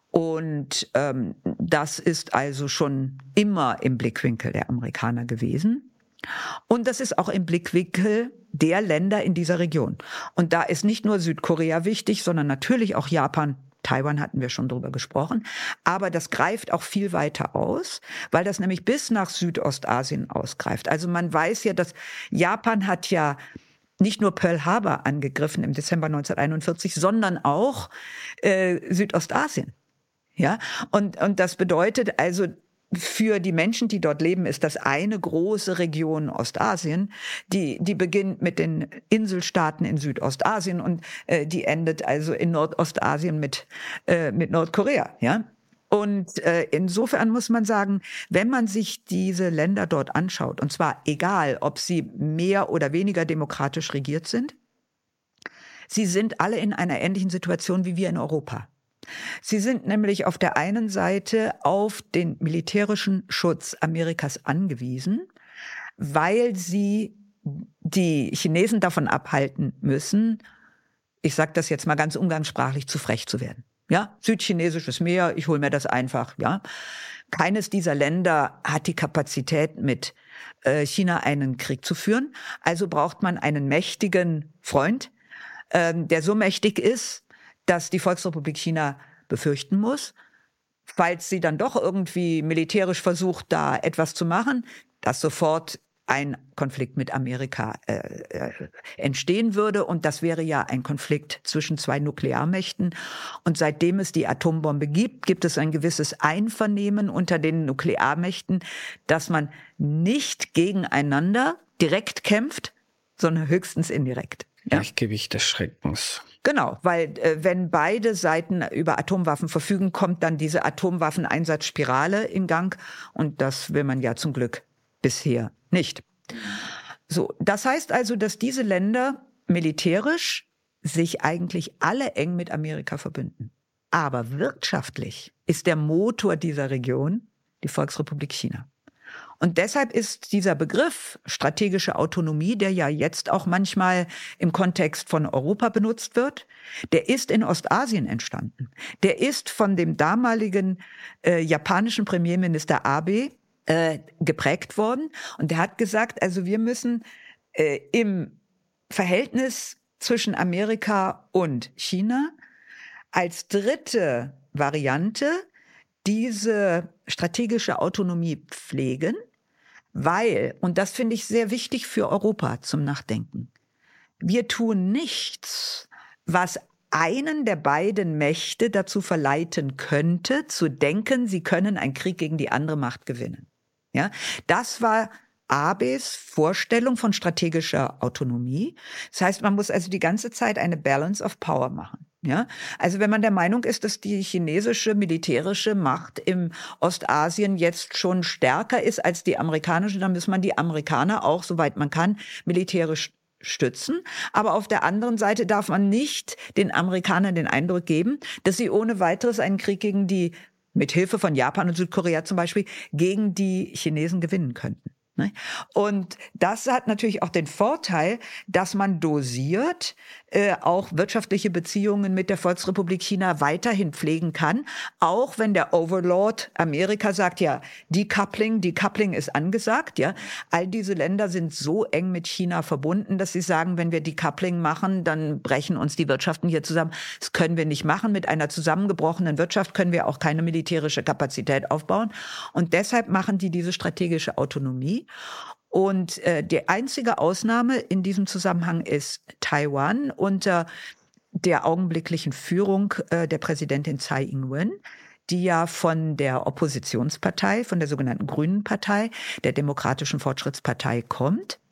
Und das ist also schon immer im Blickwinkel der Amerikaner gewesen. Und das ist auch im Blickwinkel der Länder in dieser Region. Und da ist nicht nur Südkorea wichtig, sondern natürlich auch Japan. Taiwan hatten wir schon drüber gesprochen. Aber das greift auch viel weiter aus, weil das nämlich bis nach Südostasien ausgreift. Also man weiß ja, dass Japan hat ja nicht nur Pearl Harbor angegriffen im Dezember 1941, sondern auch Südostasien. Ja, und das bedeutet also, für die Menschen, die dort leben, ist das eine große Region Ostasien, die beginnt mit den Inselstaaten in Südostasien und die endet also in Nordostasien mit Nordkorea, ja. Und insofern muss man sagen, wenn man sich diese Länder dort anschaut, und zwar egal, ob sie mehr oder weniger demokratisch regiert sind, sie sind alle in einer ähnlichen Situation wie wir in Europa. Sie sind nämlich auf der einen Seite auf den militärischen Schutz Amerikas angewiesen, weil sie die Chinesen davon abhalten müssen, ich sage das jetzt mal ganz umgangssprachlich, zu frech zu werden. Ja, südchinesisches Meer, ich hole mir das einfach. Ja, keines dieser Länder hat die Kapazität, mit China einen Krieg zu führen. Also braucht man einen mächtigen Freund, der so mächtig ist, dass die Volksrepublik China befürchten muss, falls sie dann doch irgendwie militärisch versucht, da etwas zu machen, dass sofort ein Konflikt mit Amerika entstehen würde. Und das wäre ja ein Konflikt zwischen zwei Nuklearmächten. Und seitdem es die Atombombe gibt, gibt es ein gewisses Einvernehmen unter den Nuklearmächten, dass man nicht gegeneinander direkt kämpft, sondern höchstens indirekt. Ja. Gleichgewicht des Schreckens. Genau, weil wenn beide Seiten über Atomwaffen verfügen, kommt dann diese Atomwaffeneinsatzspirale in Gang. Und das will man ja zum Glück bisher nicht. So, das heißt also, dass diese Länder militärisch sich eigentlich alle eng mit Amerika verbünden. Aber wirtschaftlich ist der Motor dieser Region die Volksrepublik China. Und deshalb ist dieser Begriff strategische Autonomie, der ja jetzt auch manchmal im Kontext von Europa benutzt wird, der ist in Ostasien entstanden. Der ist von dem damaligen japanischen Premierminister Abe geprägt worden. Und der hat gesagt, also wir müssen im Verhältnis zwischen Amerika und China als dritte Variante diese strategische Autonomie pflegen, weil, und das finde ich sehr wichtig für Europa zum Nachdenken, wir tun nichts, was einen der beiden Mächte dazu verleiten könnte, zu denken, sie können einen Krieg gegen die andere Macht gewinnen. Ja, das war Abes Vorstellung von strategischer Autonomie. Das heißt, man muss also die ganze Zeit eine Balance of Power machen. Ja, also wenn man der Meinung ist, dass die chinesische militärische Macht im Ostasien jetzt schon stärker ist als die amerikanische, dann muss man die Amerikaner auch, soweit man kann, militärisch stützen. Aber auf der anderen Seite darf man nicht den Amerikanern den Eindruck geben, dass sie ohne weiteres einen Krieg gegen die, mit Hilfe von Japan und Südkorea zum Beispiel, gegen die Chinesen gewinnen könnten. Und das hat natürlich auch den Vorteil, dass man dosiert auch wirtschaftliche Beziehungen mit der Volksrepublik China weiterhin pflegen kann, auch wenn der Overlord Amerika sagt, ja, Decoupling ist angesagt, ja. All diese Länder sind so eng mit China verbunden, dass sie sagen, wenn wir Decoupling machen, dann brechen uns die Wirtschaften hier zusammen. Das können wir nicht machen. Mit einer zusammengebrochenen Wirtschaft können wir auch keine militärische Kapazität aufbauen. Und deshalb machen die diese strategische Autonomie. Und die einzige Ausnahme in diesem Zusammenhang ist Taiwan unter der augenblicklichen Führung der Präsidentin Tsai Ing-wen, die ja von der Oppositionspartei, von der sogenannten Grünen Partei, der Demokratischen Fortschrittspartei kommt.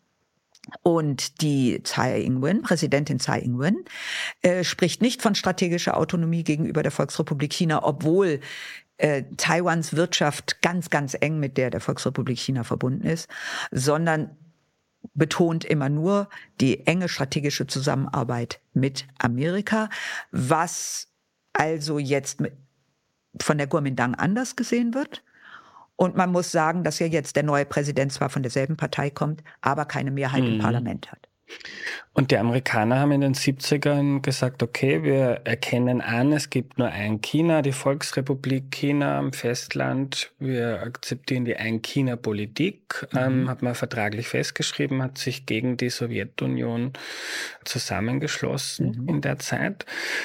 Und die Tsai Ing-wen, Präsidentin Tsai Ing-wen, spricht nicht von strategischer Autonomie gegenüber der Volksrepublik China, obwohl Taiwans Wirtschaft ganz, ganz eng mit der Volksrepublik China verbunden ist, sondern betont immer nur die enge strategische Zusammenarbeit mit Amerika, was also jetzt von der Kuomintang anders gesehen wird. Und man muss sagen, dass ja jetzt der neue Präsident zwar von derselben Partei kommt, aber keine Mehrheit im Parlament hat. Und die Amerikaner haben in den 70ern gesagt, okay, wir erkennen an, es gibt nur ein China, die Volksrepublik China am Festland. Wir akzeptieren die Ein-China-Politik, hat man vertraglich festgeschrieben, hat sich gegen die Sowjetunion zusammengeschlossen in der Zeit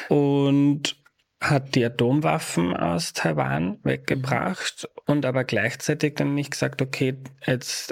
und hat die Atomwaffen aus Taiwan weggebracht und aber gleichzeitig dann nicht gesagt, okay, jetzt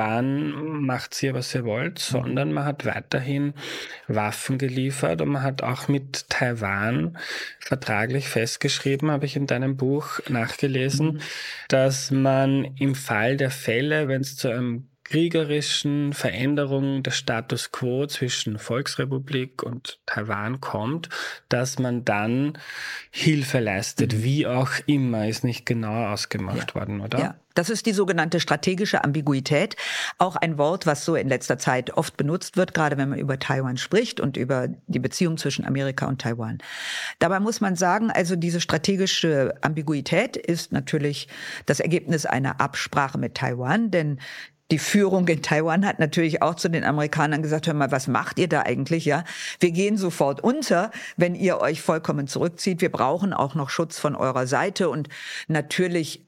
Taiwan macht hier, was ihr wollt, sondern man hat weiterhin Waffen geliefert und man hat auch mit Taiwan vertraglich festgeschrieben, habe ich in deinem Buch nachgelesen, dass man im Fall der Fälle, wenn es zu einem kriegerischen Veränderungen des Status quo zwischen Volksrepublik und Taiwan kommt, dass man dann Hilfe leistet, wie auch immer, ist nicht genau ausgemacht worden, oder? Ja. Das ist die sogenannte strategische Ambiguität, auch ein Wort, was so in letzter Zeit oft benutzt wird, gerade wenn man über Taiwan spricht und über die Beziehung zwischen Amerika und Taiwan. Dabei muss man sagen, also diese strategische Ambiguität ist natürlich das Ergebnis einer Absprache mit Taiwan, denn die Führung in Taiwan hat natürlich auch zu den Amerikanern gesagt, hör mal, was macht ihr da eigentlich? Ja, wir gehen sofort unter, wenn ihr euch vollkommen zurückzieht. Wir brauchen auch noch Schutz von eurer Seite. Und natürlich,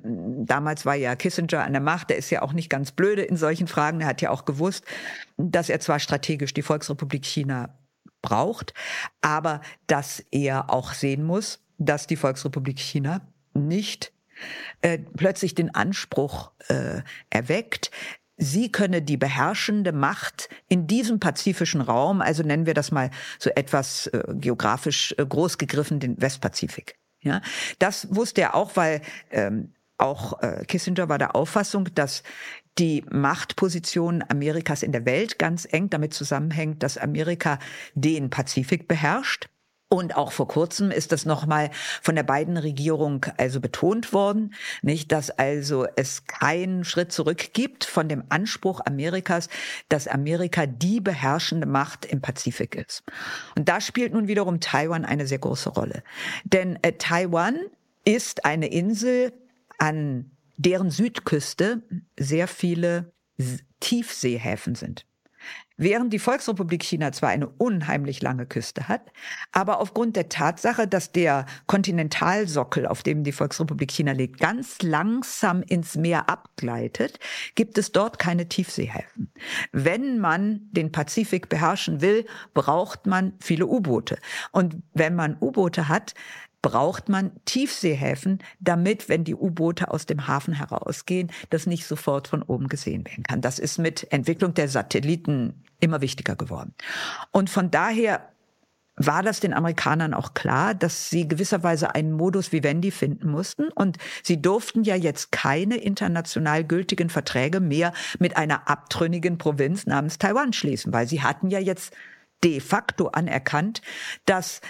damals war ja Kissinger an der Macht, der ist ja auch nicht ganz blöde in solchen Fragen. Er hat ja auch gewusst, dass er zwar strategisch die Volksrepublik China braucht, aber dass er auch sehen muss, dass die Volksrepublik China nicht plötzlich den Anspruch erweckt, sie könne die beherrschende Macht in diesem pazifischen Raum, also nennen wir das mal so etwas geografisch groß gegriffen, den Westpazifik. Ja, das wusste er auch, weil auch Kissinger war der Auffassung, dass die Machtposition Amerikas in der Welt ganz eng damit zusammenhängt, dass Amerika den Pazifik beherrscht. Und auch vor kurzem ist das nochmal von der Biden-Regierung also betont worden, nicht, dass also es keinen Schritt zurück gibt von dem Anspruch Amerikas, dass Amerika die beherrschende Macht im Pazifik ist. Und da spielt nun wiederum Taiwan eine sehr große Rolle. Denn Taiwan ist eine Insel, an deren Südküste sehr viele Tiefseehäfen sind. Während die Volksrepublik China zwar eine unheimlich lange Küste hat, aber aufgrund der Tatsache, dass der Kontinentalsockel, auf dem die Volksrepublik China liegt, ganz langsam ins Meer abgleitet, gibt es dort keine Tiefseehäfen. Wenn man den Pazifik beherrschen will, braucht man viele U-Boote. Und wenn man U-Boote hat, braucht man Tiefseehäfen, damit, wenn die U-Boote aus dem Hafen herausgehen, das nicht sofort von oben gesehen werden kann. Das ist mit Entwicklung der Satelliten immer wichtiger geworden. Und von daher war das den Amerikanern auch klar, dass sie gewisserweise einen Modus vivendi finden mussten. Und sie durften ja jetzt keine international gültigen Verträge mehr mit einer abtrünnigen Provinz namens Taiwan schließen, weil sie hatten ja jetzt de facto anerkannt, dass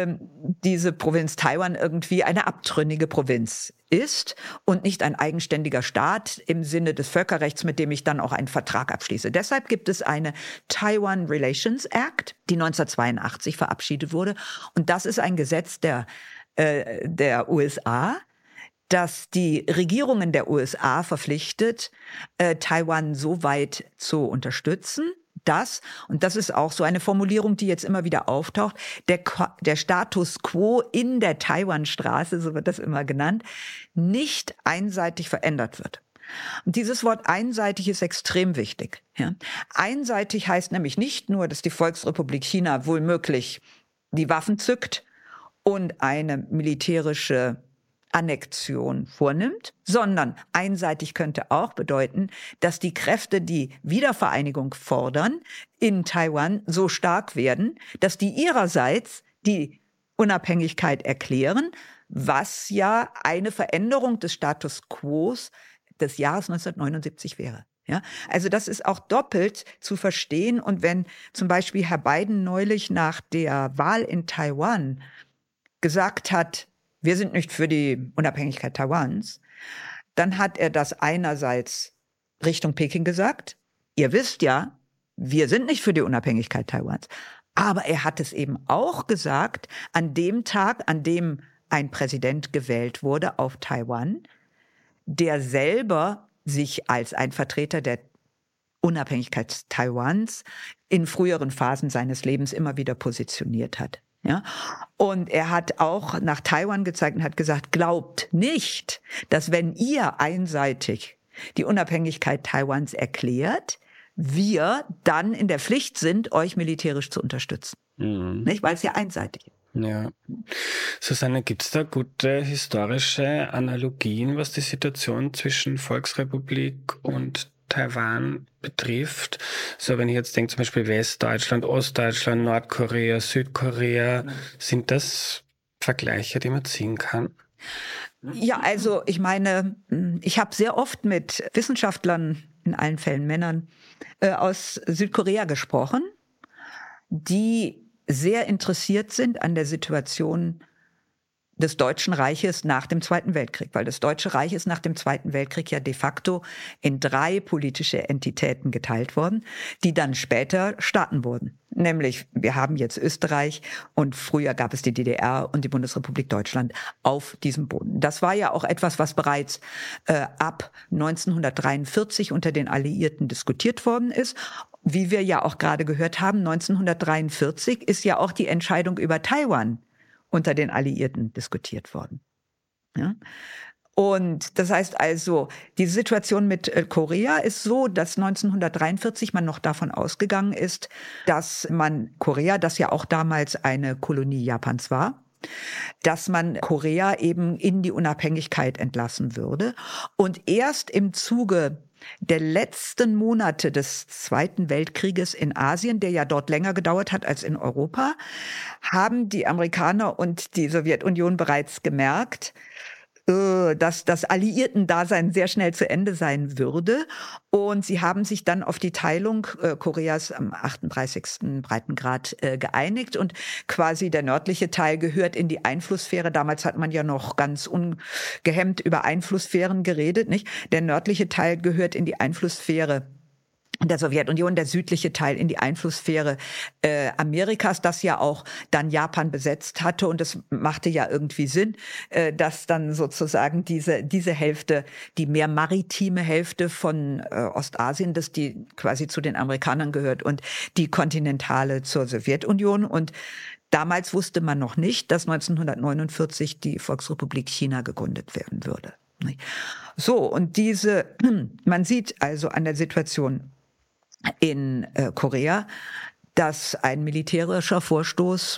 diese Provinz Taiwan irgendwie eine abtrünnige Provinz ist und nicht ein eigenständiger Staat im Sinne des Völkerrechts, mit dem ich dann auch einen Vertrag abschließe. Deshalb gibt es eine Taiwan Relations Act, die 1982 verabschiedet wurde. Und das ist ein Gesetz der USA, das die Regierungen der USA verpflichtet, Taiwan so weit zu unterstützen, und das ist auch so eine Formulierung, die jetzt immer wieder auftaucht, der Status quo in der Taiwanstraße, so wird das immer genannt, nicht einseitig verändert wird. Und dieses Wort einseitig ist extrem wichtig. Ja. Einseitig heißt nämlich nicht nur, dass die Volksrepublik China wohlmöglich die Waffen zückt und eine militärische Annexion vornimmt, sondern einseitig könnte auch bedeuten, dass die Kräfte, die Wiedervereinigung fordern, in Taiwan so stark werden, dass die ihrerseits die Unabhängigkeit erklären, was ja eine Veränderung des Status quo des Jahres 1979 wäre. Ja, also das ist auch doppelt zu verstehen. Und wenn zum Beispiel Herr Biden neulich nach der Wahl in Taiwan gesagt hat, wir sind nicht für die Unabhängigkeit Taiwans, dann hat er das einerseits Richtung Peking gesagt. Ihr wisst ja, wir sind nicht für die Unabhängigkeit Taiwans. Aber er hat es eben auch gesagt, an dem Tag, an dem ein Präsident gewählt wurde auf Taiwan, der selber sich als ein Vertreter der Unabhängigkeit Taiwans in früheren Phasen seines Lebens immer wieder positioniert hat. Ja? Und er hat auch nach Taiwan gezeigt und hat gesagt, glaubt nicht, dass wenn ihr einseitig die Unabhängigkeit Taiwans erklärt, wir dann in der Pflicht sind, euch militärisch zu unterstützen. Nicht? Weil es ja einseitig ist. Ja. Susanne, gibt es da gute historische Analogien, was die Situation zwischen Volksrepublik und Taiwan betrifft? So, wenn ich jetzt denke, zum Beispiel Westdeutschland, Ostdeutschland, Nordkorea, Südkorea, sind das Vergleiche, die man ziehen kann? Ja, also ich meine, ich habe sehr oft mit Wissenschaftlern, in allen Fällen Männern, aus Südkorea gesprochen, die sehr interessiert sind an der Situation des Deutschen Reiches nach dem Zweiten Weltkrieg, weil das Deutsche Reich ist nach dem Zweiten Weltkrieg ja de facto in 3 politische Entitäten geteilt worden, die dann später Staaten wurden. Nämlich, wir haben jetzt Österreich und früher gab es die DDR und die Bundesrepublik Deutschland auf diesem Boden. Das war ja auch etwas, was bereits ab 1943 unter den Alliierten diskutiert worden ist. Wie wir ja auch gerade gehört haben, 1943 ist ja auch die Entscheidung über Taiwan unter den Alliierten diskutiert worden. Ja? Und das heißt also, die Situation mit Korea ist so, dass 1943 man noch davon ausgegangen ist, dass man Korea, das ja auch damals eine Kolonie Japans war, dass man Korea eben in die Unabhängigkeit entlassen würde. Und erst im Zuge der letzten Monate des Zweiten Weltkrieges in Asien, der ja dort länger gedauert hat als in Europa, haben die Amerikaner und die Sowjetunion bereits gemerkt, dass das Alliierten-Dasein sehr schnell zu Ende sein würde. Und sie haben sich dann auf die Teilung Koreas am 38. Breitengrad geeinigt. Und quasi der nördliche Teil gehört in die Einflusssphäre. Damals hat man ja noch ganz ungehemmt über Einflusssphären geredet, nicht? Der nördliche Teil gehört in die Einflusssphäre der Sowjetunion, der südliche Teil in die Einflusssphäre Amerikas, das ja auch dann Japan besetzt hatte. Und es machte ja irgendwie Sinn, dass dann sozusagen diese Hälfte, die mehr maritime Hälfte von Ostasien, dass die quasi zu den Amerikanern gehört und die kontinentale zur Sowjetunion. Und damals wusste man noch nicht, dass 1949 die Volksrepublik China gegründet werden würde. So, und man sieht also an der Situation in Korea, dass ein militärischer Vorstoß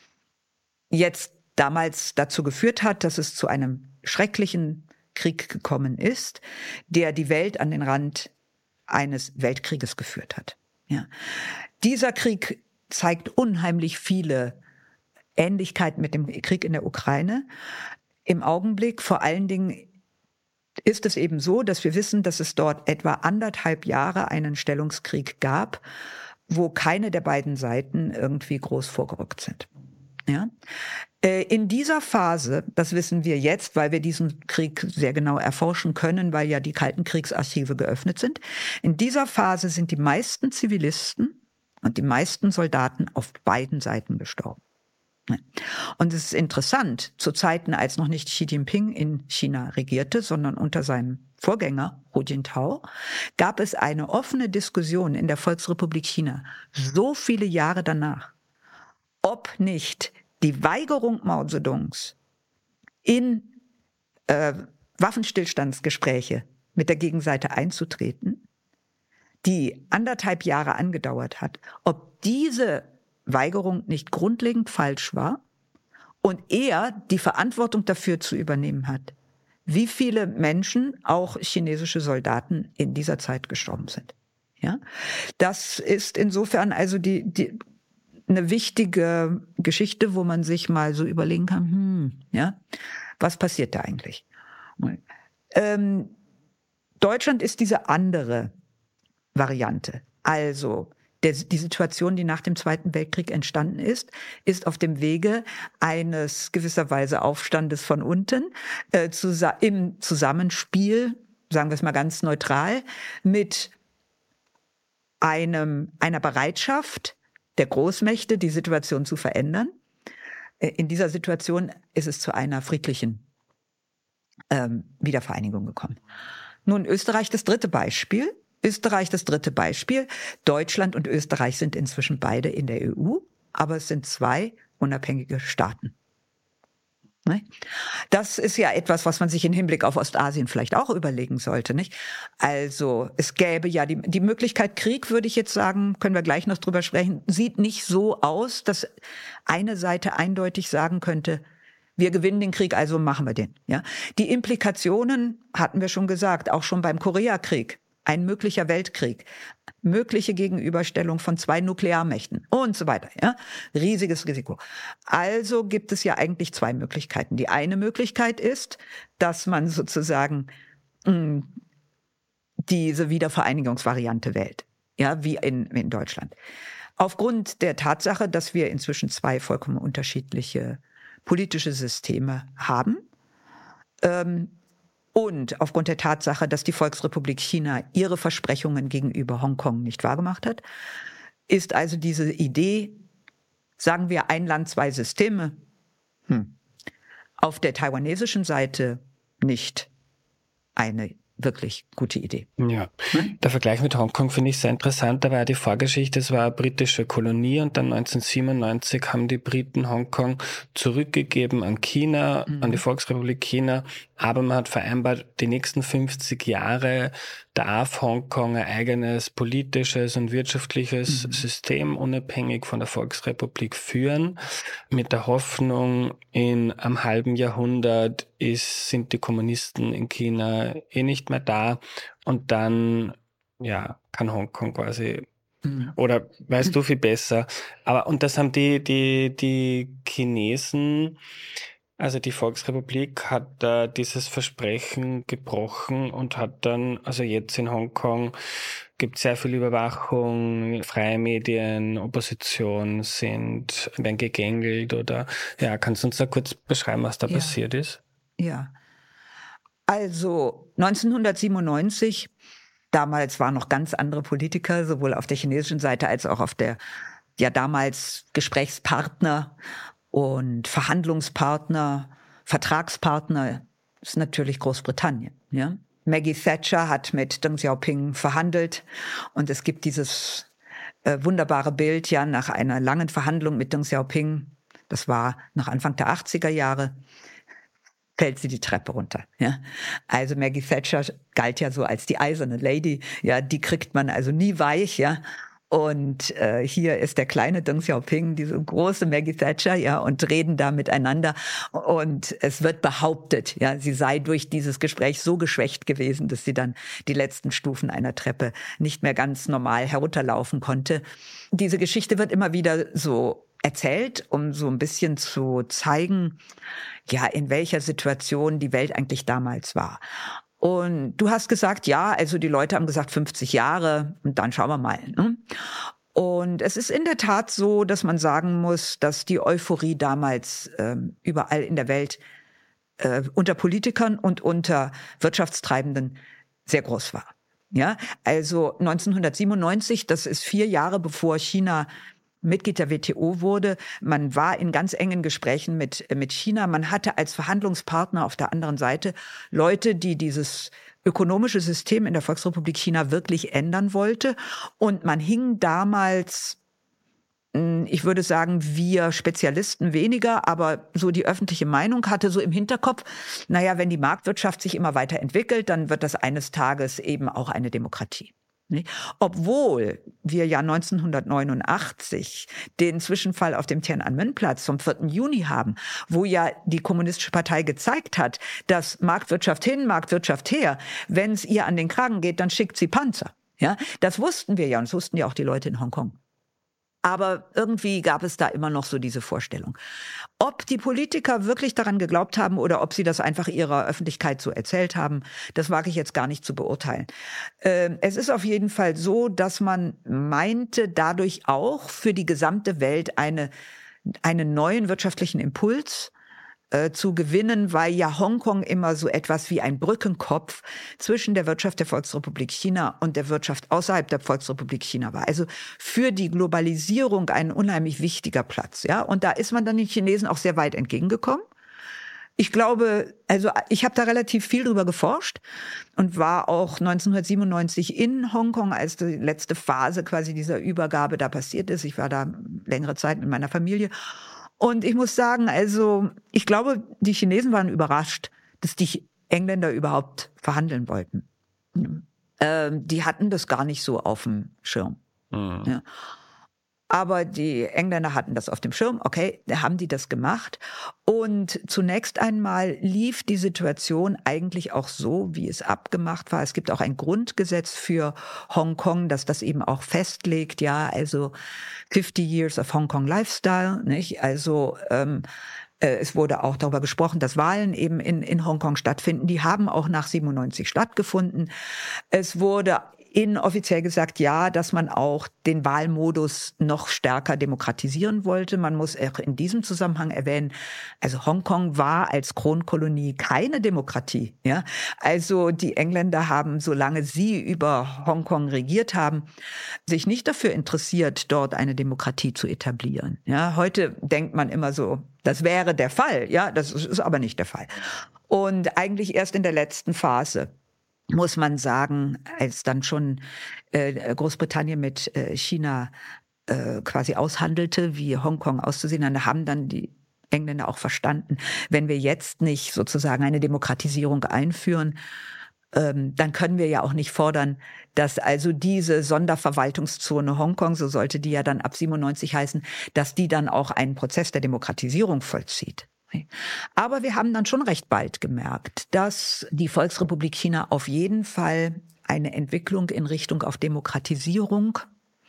jetzt damals dazu geführt hat, dass es zu einem schrecklichen Krieg gekommen ist, der die Welt an den Rand eines Weltkrieges geführt hat. Ja. Dieser Krieg zeigt unheimlich viele Ähnlichkeiten mit dem Krieg in der Ukraine. Im Augenblick vor allen Dingen ist es eben so, dass wir wissen, dass es dort etwa 1,5 Jahre einen Stellungskrieg gab, wo keine der beiden Seiten irgendwie groß vorgerückt sind. Ja? In dieser Phase, das wissen wir jetzt, weil wir diesen Krieg sehr genau erforschen können, weil ja die Kalten Kriegsarchive geöffnet sind, in dieser Phase sind die meisten Zivilisten und die meisten Soldaten auf beiden Seiten gestorben. Und es ist interessant, zu Zeiten, als noch nicht Xi Jinping in China regierte, sondern unter seinem Vorgänger Hu Jintao, gab es eine offene Diskussion in der Volksrepublik China, so viele Jahre danach, ob nicht die Weigerung Mao Zedongs in Waffenstillstandsgespräche mit der Gegenseite einzutreten, die 1,5 Jahre angedauert hat, ob diese Weigerung nicht grundlegend falsch war und er die Verantwortung dafür zu übernehmen hat, wie viele Menschen, auch chinesische Soldaten, in dieser Zeit gestorben sind. Ja, das ist insofern also eine wichtige Geschichte, wo man sich mal so überlegen kann, ja, was passiert da eigentlich? Deutschland ist diese andere Variante. Also Die Situation, die nach dem Zweiten Weltkrieg entstanden ist auf dem Wege eines gewisserweise Aufstandes von unten, im Zusammenspiel, sagen wir es mal ganz neutral, mit einer Bereitschaft der Großmächte, die Situation zu verändern. In dieser Situation ist es zu einer friedlichen Wiedervereinigung gekommen. Nun Österreich das dritte Beispiel. Deutschland und Österreich sind inzwischen beide in der EU, aber es sind zwei unabhängige Staaten. Das ist ja etwas, was man sich im Hinblick auf Ostasien vielleicht auch überlegen sollte, nicht? Also es gäbe ja die Möglichkeit, Krieg, würde ich jetzt sagen, können wir gleich noch drüber sprechen, sieht nicht so aus, dass eine Seite eindeutig sagen könnte, wir gewinnen den Krieg, also machen wir den. Ja? Die Implikationen hatten wir schon gesagt, auch schon beim Koreakrieg, ein möglicher Weltkrieg, mögliche Gegenüberstellung von zwei Nuklearmächten und so weiter. Ja? Riesiges Risiko. Also gibt es ja eigentlich zwei Möglichkeiten. Die eine Möglichkeit ist, dass man sozusagen diese Wiedervereinigungsvariante wählt, ja, wie in Deutschland. Aufgrund der Tatsache, dass wir inzwischen zwei vollkommen unterschiedliche politische Systeme haben, und aufgrund der Tatsache, dass die Volksrepublik China ihre Versprechungen gegenüber Hongkong nicht wahrgemacht hat, ist also diese Idee, sagen wir ein Land, zwei Systeme, auf der taiwanesischen Seite nicht eine wirklich gute Idee. Ja, der Vergleich mit Hongkong finde ich sehr interessant. Da war ja die Vorgeschichte, es war eine britische Kolonie und dann 1997 haben die Briten Hongkong zurückgegeben an China, an die Volksrepublik China. Aber man hat vereinbart, die nächsten 50 Jahre darf Hongkong ein eigenes politisches und wirtschaftliches System unabhängig von der Volksrepublik führen, mit der Hoffnung, in einem halben Jahrhundert sind die Kommunisten in China nicht mehr da und dann kann Hongkong quasi, oder weißt du viel besser, und das haben die Chinesen, also die Volksrepublik hat dieses Versprechen gebrochen und hat dann, also jetzt in Hongkong gibt es sehr viel Überwachung, freie Medien, Opposition werden gegängelt kannst du uns da kurz beschreiben, was da passiert ist? Ja, also 1997, damals waren noch ganz andere Politiker, sowohl auf der chinesischen Seite als auch auf der damals Gesprächspartner und Verhandlungspartner, Vertragspartner ist natürlich Großbritannien. Ja? Maggie Thatcher hat mit Deng Xiaoping verhandelt und es gibt dieses wunderbare Bild nach einer langen Verhandlung mit Deng Xiaoping, das war noch Anfang der 80er Jahre, fällt sie die Treppe runter. Ja? Also Maggie Thatcher galt ja so als die eiserne Lady, die kriegt man also nie weich, ja. Und hier ist der kleine Deng Xiaoping, diese große Maggie Thatcher, und reden da miteinander. Und es wird behauptet, sie sei durch dieses Gespräch so geschwächt gewesen, dass sie dann die letzten Stufen einer Treppe nicht mehr ganz normal herunterlaufen konnte. Diese Geschichte wird immer wieder so erzählt, um so ein bisschen zu zeigen, in welcher Situation die Welt eigentlich damals war. Und du hast gesagt, also die Leute haben gesagt 50 Jahre und dann schauen wir mal. Ne? Und es ist in der Tat so, dass man sagen muss, dass die Euphorie damals überall in der Welt unter Politikern und unter Wirtschaftstreibenden sehr groß war. Ja, also 1997, das ist 4 Jahre bevor China Mitglied der WTO wurde. Man war in ganz engen Gesprächen mit China. Man hatte als Verhandlungspartner auf der anderen Seite Leute, die dieses ökonomische System in der Volksrepublik China wirklich ändern wollte. Und man hing damals, ich würde sagen, wir Spezialisten weniger, aber so die öffentliche Meinung hatte so im Hinterkopf, wenn die Marktwirtschaft sich immer weiterentwickelt, dann wird das eines Tages eben auch eine Demokratie. Obwohl wir 1989 den Zwischenfall auf dem Tiananmen-Platz vom 4. Juni haben, wo die Kommunistische Partei gezeigt hat, dass Marktwirtschaft hin, Marktwirtschaft her, wenn es ihr an den Kragen geht, dann schickt sie Panzer. Ja, das wussten wir und das wussten ja auch die Leute in Hongkong. Aber irgendwie gab es da immer noch so diese Vorstellung. Ob die Politiker wirklich daran geglaubt haben oder ob sie das einfach ihrer Öffentlichkeit so erzählt haben, das wage ich jetzt gar nicht zu beurteilen. Es ist auf jeden Fall so, dass man meinte, dadurch auch für die gesamte Welt einen neuen wirtschaftlichen Impuls zu gewinnen, weil ja Hongkong immer so etwas wie ein Brückenkopf zwischen der Wirtschaft der Volksrepublik China und der Wirtschaft außerhalb der Volksrepublik China war. Also für die Globalisierung ein unheimlich wichtiger Platz, ja. Und da ist man dann den Chinesen auch sehr weit entgegengekommen. Ich glaube, also ich habe da relativ viel drüber geforscht und war auch 1997 in Hongkong, als die letzte Phase quasi dieser Übergabe da passiert ist. Ich war da längere Zeit mit meiner Familie. Und ich muss sagen, also ich glaube, die Chinesen waren überrascht, dass die Engländer überhaupt verhandeln wollten. Die hatten das gar nicht so auf dem Schirm. Mhm. Ja. Aber die Engländer hatten das auf dem Schirm, okay, da haben die das gemacht. Und zunächst einmal lief die Situation eigentlich auch so, wie es abgemacht war. Es gibt auch ein Grundgesetz für Hongkong, das eben auch festlegt, ja, also 50 Years of Hong Kong Lifestyle, nicht? Also es wurde auch darüber gesprochen, dass Wahlen eben in Hongkong stattfinden. Die haben auch nach 97 stattgefunden. Es wurde inoffiziell gesagt, ja, dass man auch den Wahlmodus noch stärker demokratisieren wollte. Man muss auch in diesem Zusammenhang erwähnen, also Hongkong war als Kronkolonie keine Demokratie. Ja, also die Engländer haben, solange sie über Hongkong regiert haben, sich nicht dafür interessiert, dort eine Demokratie zu etablieren. Ja, heute denkt man immer so, das wäre der Fall. Ja, das ist aber nicht der Fall. Und eigentlich erst in der letzten Phase, muss man sagen, als dann schon Großbritannien mit China quasi aushandelte, wie Hongkong auszusehen, dann haben dann die Engländer auch verstanden, wenn wir jetzt nicht sozusagen eine Demokratisierung einführen, dann können wir ja auch nicht fordern, dass also diese Sonderverwaltungszone Hongkong, so sollte die ja dann ab 97 heißen, dass die dann auch einen Prozess der Demokratisierung vollzieht. Aber wir haben dann schon recht bald gemerkt, dass die Volksrepublik China auf jeden Fall eine Entwicklung in Richtung auf Demokratisierung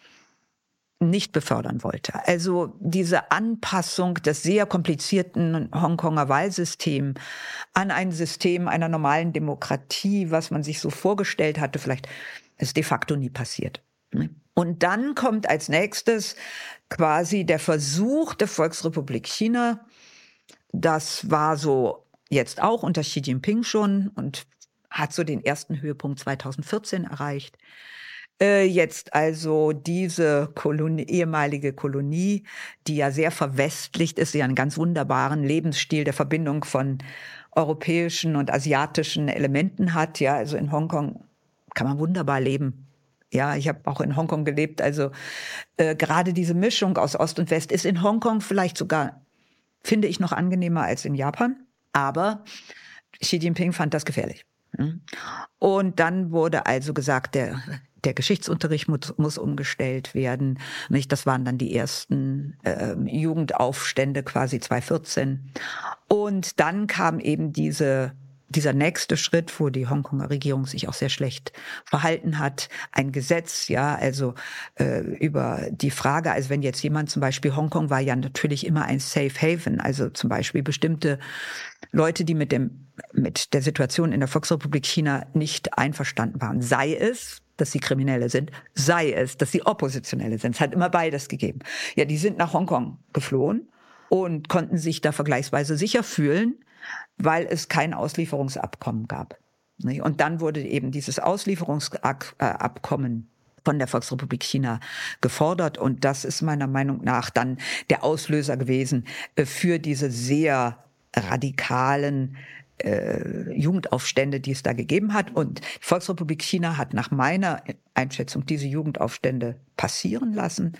nicht befördern wollte. Also diese Anpassung des sehr komplizierten Hongkonger Wahlsystems an ein System einer normalen Demokratie, was man sich so vorgestellt hatte, vielleicht ist de facto nie passiert. Und dann kommt als nächstes quasi der Versuch der Volksrepublik China. Das war so jetzt auch unter Xi Jinping schon und hat so den ersten Höhepunkt 2014 erreicht. Jetzt also diese ehemalige Kolonie, die ja sehr verwestlicht ist, die einen ganz wunderbaren Lebensstil der Verbindung von europäischen und asiatischen Elementen hat. Ja, also in Hongkong kann man wunderbar leben. Ja, ich habe auch in Hongkong gelebt. Also gerade diese Mischung aus Ost und West ist in Hongkong vielleicht sogar, finde ich, noch angenehmer als in Japan. Aber Xi Jinping fand das gefährlich. Und dann wurde also gesagt, der Geschichtsunterricht muss umgestellt werden. Das waren dann die ersten Jugendaufstände quasi 2014. Und dann kam eben dieser nächste Schritt, wo die Hongkonger Regierung sich auch sehr schlecht verhalten hat, ein Gesetz, ja, also über die Frage, also wenn jetzt jemand zum Beispiel, Hongkong war ja natürlich immer ein Safe Haven, also zum Beispiel bestimmte Leute, die mit der Situation in der Volksrepublik China nicht einverstanden waren, sei es, dass sie Kriminelle sind, sei es, dass sie Oppositionelle sind. Es hat immer beides gegeben. Ja, die sind nach Hongkong geflohen und konnten sich da vergleichsweise sicher fühlen, weil es kein Auslieferungsabkommen gab. Und dann wurde eben dieses Auslieferungsabkommen von der Volksrepublik China gefordert. Und das ist meiner Meinung nach dann der Auslöser gewesen für diese sehr radikalen Jugendaufstände, die es da gegeben hat. Und die Volksrepublik China hat nach meiner Einschätzung diese Jugendaufstände passieren lassen,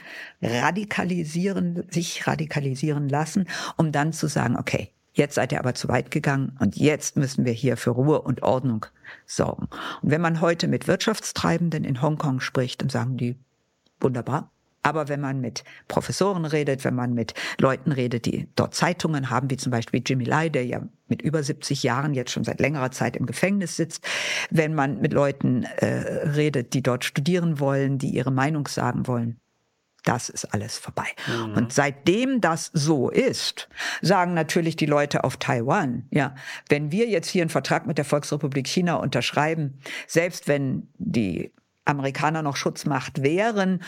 sich radikalisieren lassen, um dann zu sagen, okay, jetzt seid ihr aber zu weit gegangen und jetzt müssen wir hier für Ruhe und Ordnung sorgen. Und wenn man heute mit Wirtschaftstreibenden in Hongkong spricht, dann sagen die, wunderbar. Aber wenn man mit Professoren redet, wenn man mit Leuten redet, die dort Zeitungen haben, wie zum Beispiel Jimmy Lai, der ja mit über 70 Jahren jetzt schon seit längerer Zeit im Gefängnis sitzt, wenn man mit Leuten redet, die dort studieren wollen, die ihre Meinung sagen wollen, Das ist alles vorbei. Und seitdem das so ist, sagen natürlich die Leute auf Taiwan, ja, wenn wir jetzt hier einen Vertrag mit der Volksrepublik China unterschreiben, selbst wenn die Amerikaner noch Schutzmacht wären,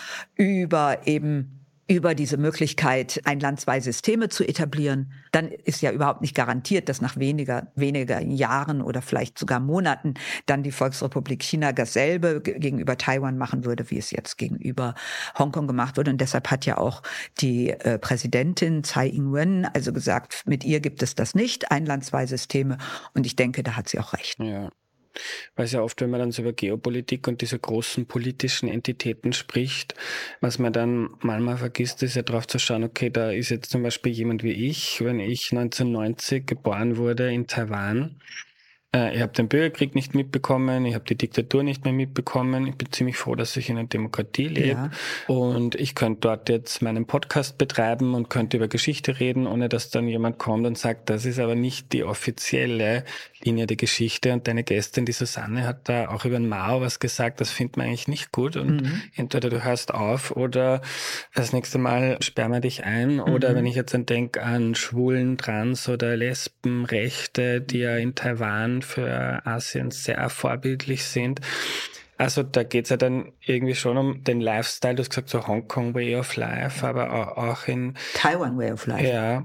über diese Möglichkeit, ein Land, zwei Systeme zu etablieren, dann ist ja überhaupt nicht garantiert, dass nach weniger Jahren oder vielleicht sogar Monaten dann die Volksrepublik China dasselbe gegenüber Taiwan machen würde, wie es jetzt gegenüber Hongkong gemacht wurde. Und deshalb hat ja auch die Präsidentin Tsai Ing-wen also gesagt, mit ihr gibt es das nicht, ein Land, zwei Systeme. Und ich denke, da hat sie auch recht. Ja. Weil es ja oft, wenn man dann so über Geopolitik und diese großen politischen Entitäten spricht, was man dann manchmal vergisst, ist ja drauf zu schauen, okay, da ist jetzt zum Beispiel jemand wie ich, wenn ich 1990 geboren wurde in Taiwan. Ich habe den Bürgerkrieg nicht mitbekommen, ich habe die Diktatur nicht mehr mitbekommen. Ich bin ziemlich froh, dass ich in einer Demokratie lebe. Ja. Und ich könnte dort jetzt meinen Podcast betreiben und könnte über Geschichte reden, ohne dass dann jemand kommt und sagt, das ist aber nicht die offizielle Linie der Geschichte. Und deine Gästin, die Susanne, hat da auch über den Mao was gesagt, das findet man eigentlich nicht gut. Und entweder du hörst auf oder das nächste Mal sperren wir dich ein. Oder wenn ich jetzt dann denke an Schwulen, Trans- oder Lesbenrechte, die ja in Taiwan für Asien sehr vorbildlich sind. Also da geht's ja dann irgendwie schon um den Lifestyle. Du hast gesagt, so Hongkong Way of Life, aber auch in Taiwan Way of Life. Ja.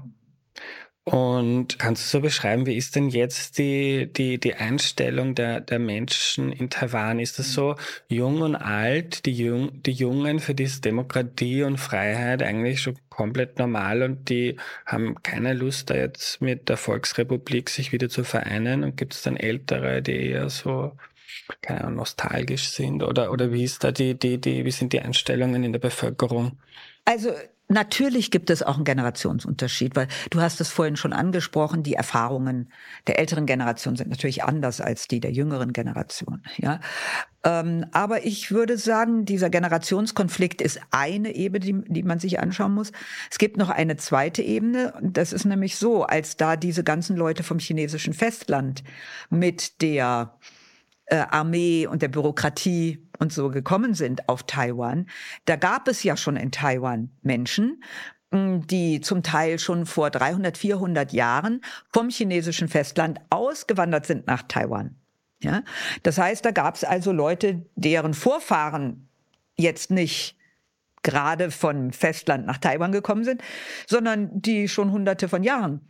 Und kannst du so beschreiben, wie ist denn jetzt die Einstellung der Menschen in Taiwan? Ist das so jung und alt, die Jungen, für die ist Demokratie und Freiheit eigentlich schon komplett normal und die haben keine Lust, da jetzt mit der Volksrepublik sich wieder zu vereinen? Und gibt es dann Ältere, die eher so, keine Ahnung, nostalgisch sind? Oder wie ist da wie sind die Einstellungen in der Bevölkerung? Also natürlich gibt es auch einen Generationsunterschied, weil du hast es vorhin schon angesprochen, die Erfahrungen der älteren Generation sind natürlich anders als die der jüngeren Generation. Ja, aber ich würde sagen, dieser Generationskonflikt ist eine Ebene, die man sich anschauen muss. Es gibt noch eine zweite Ebene, das ist nämlich so, als da diese ganzen Leute vom chinesischen Festland mit der Armee und der Bürokratie und so gekommen sind auf Taiwan, da gab es ja schon in Taiwan Menschen, die zum Teil schon vor 300, 400 Jahren vom chinesischen Festland ausgewandert sind nach Taiwan. Ja? Das heißt, da gab es also Leute, deren Vorfahren jetzt nicht gerade von Festland nach Taiwan gekommen sind, sondern die schon hunderte von Jahren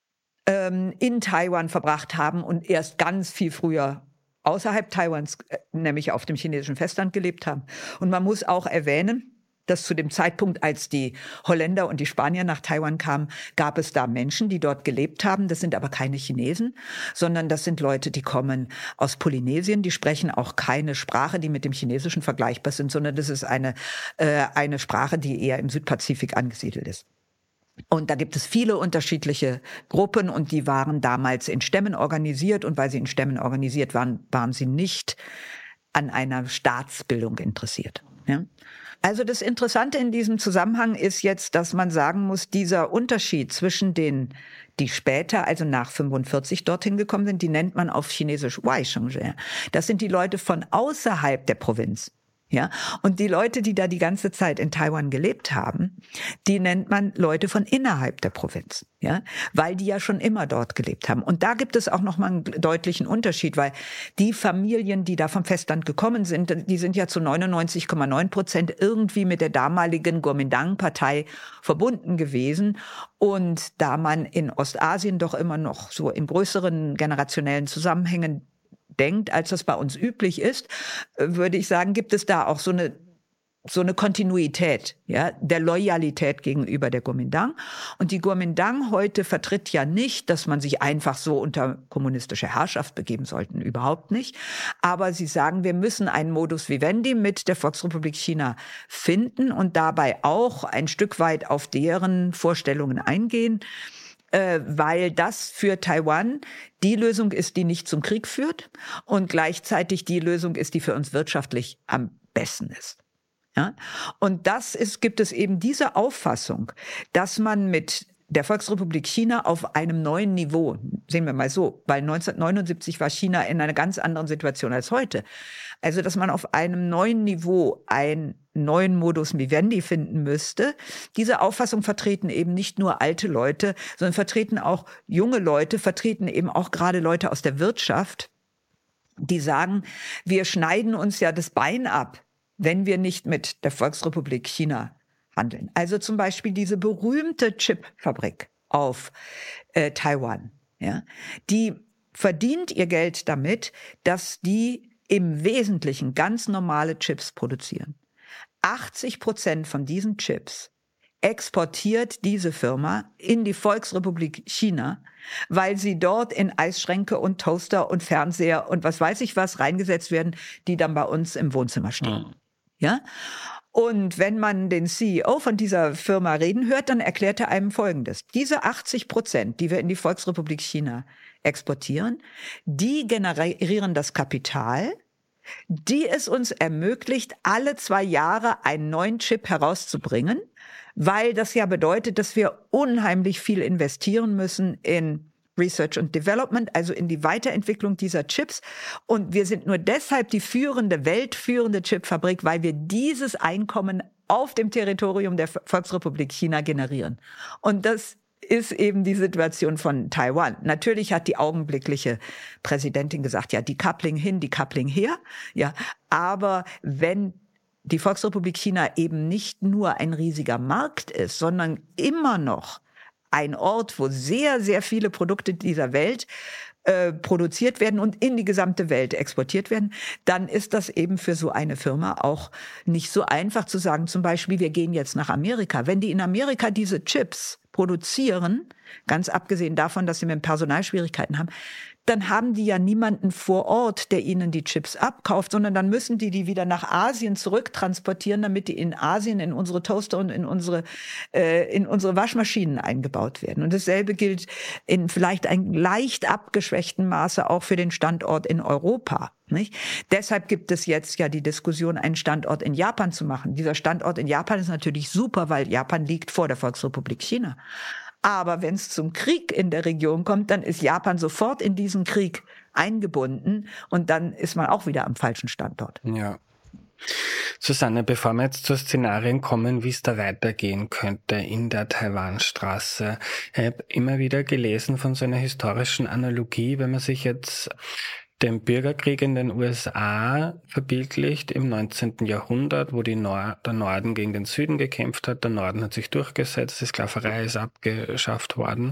in Taiwan verbracht haben und erst ganz viel früher außerhalb Taiwans, nämlich auf dem chinesischen Festland gelebt haben. Und man muss auch erwähnen, dass zu dem Zeitpunkt, als die Holländer und die Spanier nach Taiwan kamen, gab es da Menschen, die dort gelebt haben. Das sind aber keine Chinesen, sondern das sind Leute, die kommen aus Polynesien. Die sprechen auch keine Sprache, die mit dem Chinesischen vergleichbar sind, sondern das ist eine Sprache, die eher im Südpazifik angesiedelt ist. Und da gibt es viele unterschiedliche Gruppen und die waren damals in Stämmen organisiert und weil sie in Stämmen organisiert waren, waren sie nicht an einer Staatsbildung interessiert. Ja? Also das Interessante in diesem Zusammenhang ist jetzt, dass man sagen muss, dieser Unterschied zwischen denen, die später, also nach 45 dorthin gekommen sind, die nennt man auf Chinesisch Waishengzhe. Das sind die Leute von außerhalb der Provinz. Ja, und die Leute, die da die ganze Zeit in Taiwan gelebt haben, die nennt man Leute von innerhalb der Provinz, ja, weil die ja schon immer dort gelebt haben. Und da gibt es auch nochmal einen deutlichen Unterschied, weil die Familien, die da vom Festland gekommen sind, die sind ja zu 99,9% irgendwie mit der damaligen Kuomintang-Partei verbunden gewesen. Und da man in Ostasien doch immer noch so in größeren generationellen Zusammenhängen denkt, als das bei uns üblich ist, würde ich sagen, gibt es da auch so eine Kontinuität, ja, der Loyalität gegenüber der Kuomintang. Und die Kuomintang heute vertritt ja nicht, dass man sich einfach so unter kommunistische Herrschaft begeben sollten, überhaupt nicht. Aber sie sagen, wir müssen einen Modus vivendi mit der Volksrepublik China finden und dabei auch ein Stück weit auf deren Vorstellungen eingehen, weil das für Taiwan die Lösung ist, die nicht zum Krieg führt und gleichzeitig die Lösung ist, die für uns wirtschaftlich am besten ist. Ja? Und gibt es eben diese Auffassung, dass man mit der Volksrepublik China auf einem neuen Niveau, sehen wir mal so, weil 1979 war China in einer ganz anderen Situation als heute. Also, dass man auf einem neuen Niveau einen neuen Modus vivendi finden müsste. Diese Auffassung vertreten eben nicht nur alte Leute, sondern vertreten auch junge Leute, vertreten eben auch gerade Leute aus der Wirtschaft, die sagen, wir schneiden uns ja das Bein ab, wenn wir nicht mit der Volksrepublik China handeln. Also zum Beispiel diese berühmte Chipfabrik auf Taiwan. Ja, die verdient ihr Geld damit, dass die im Wesentlichen ganz normale Chips produzieren. 80% von diesen Chips exportiert diese Firma in die Volksrepublik China, weil sie dort in Eisschränke und Toaster und Fernseher und was weiß ich was reingesetzt werden, die dann bei uns im Wohnzimmer stehen. Ja? Und wenn man den CEO von dieser Firma reden hört, dann erklärt er einem Folgendes. Diese 80%, die wir in die Volksrepublik China exportieren, die generieren das Kapital, die es uns ermöglicht, alle 2 Jahre einen neuen Chip herauszubringen, weil das ja bedeutet, dass wir unheimlich viel investieren müssen in Research und Development, also in die Weiterentwicklung dieser Chips. Und wir sind nur deshalb die weltführende Chipfabrik, weil wir dieses Einkommen auf dem Territorium der Volksrepublik China generieren. Und das ist eben die Situation von Taiwan. Natürlich hat die augenblickliche Präsidentin gesagt, ja, Decoupling hin, Decoupling her. Ja, aber wenn die Volksrepublik China eben nicht nur ein riesiger Markt ist, sondern immer noch ein Ort, wo sehr, sehr viele Produkte dieser Welt produziert werden und in die gesamte Welt exportiert werden, dann ist das eben für so eine Firma auch nicht so einfach zu sagen, zum Beispiel, wir gehen jetzt nach Amerika. Wenn die in Amerika diese Chips produzieren, ganz abgesehen davon, dass sie mit Personalschwierigkeiten haben, dann haben die ja niemanden vor Ort, der ihnen die Chips abkauft, sondern dann müssen die wieder nach Asien zurücktransportieren, damit die in Asien in unsere Toaster und in unsere Waschmaschinen eingebaut werden. Und dasselbe gilt in vielleicht einem leicht abgeschwächten Maße auch für den Standort in Europa. Nicht? Deshalb gibt es jetzt ja die Diskussion, einen Standort in Japan zu machen. Dieser Standort in Japan ist natürlich super, weil Japan liegt vor der Volksrepublik China. Aber wenn es zum Krieg in der Region kommt, dann ist Japan sofort in diesen Krieg eingebunden und dann ist man auch wieder am falschen Standort. Ja. Susanne, bevor wir jetzt zu Szenarien kommen, wie es da weitergehen könnte in der Taiwanstraße. Ich habe immer wieder gelesen von so einer historischen Analogie, wenn man sich jetzt den Bürgerkrieg in den USA verbildlicht im 19. Jahrhundert, wo der Norden gegen den Süden gekämpft hat. Der Norden hat sich durchgesetzt, die Sklaverei ist abgeschafft worden.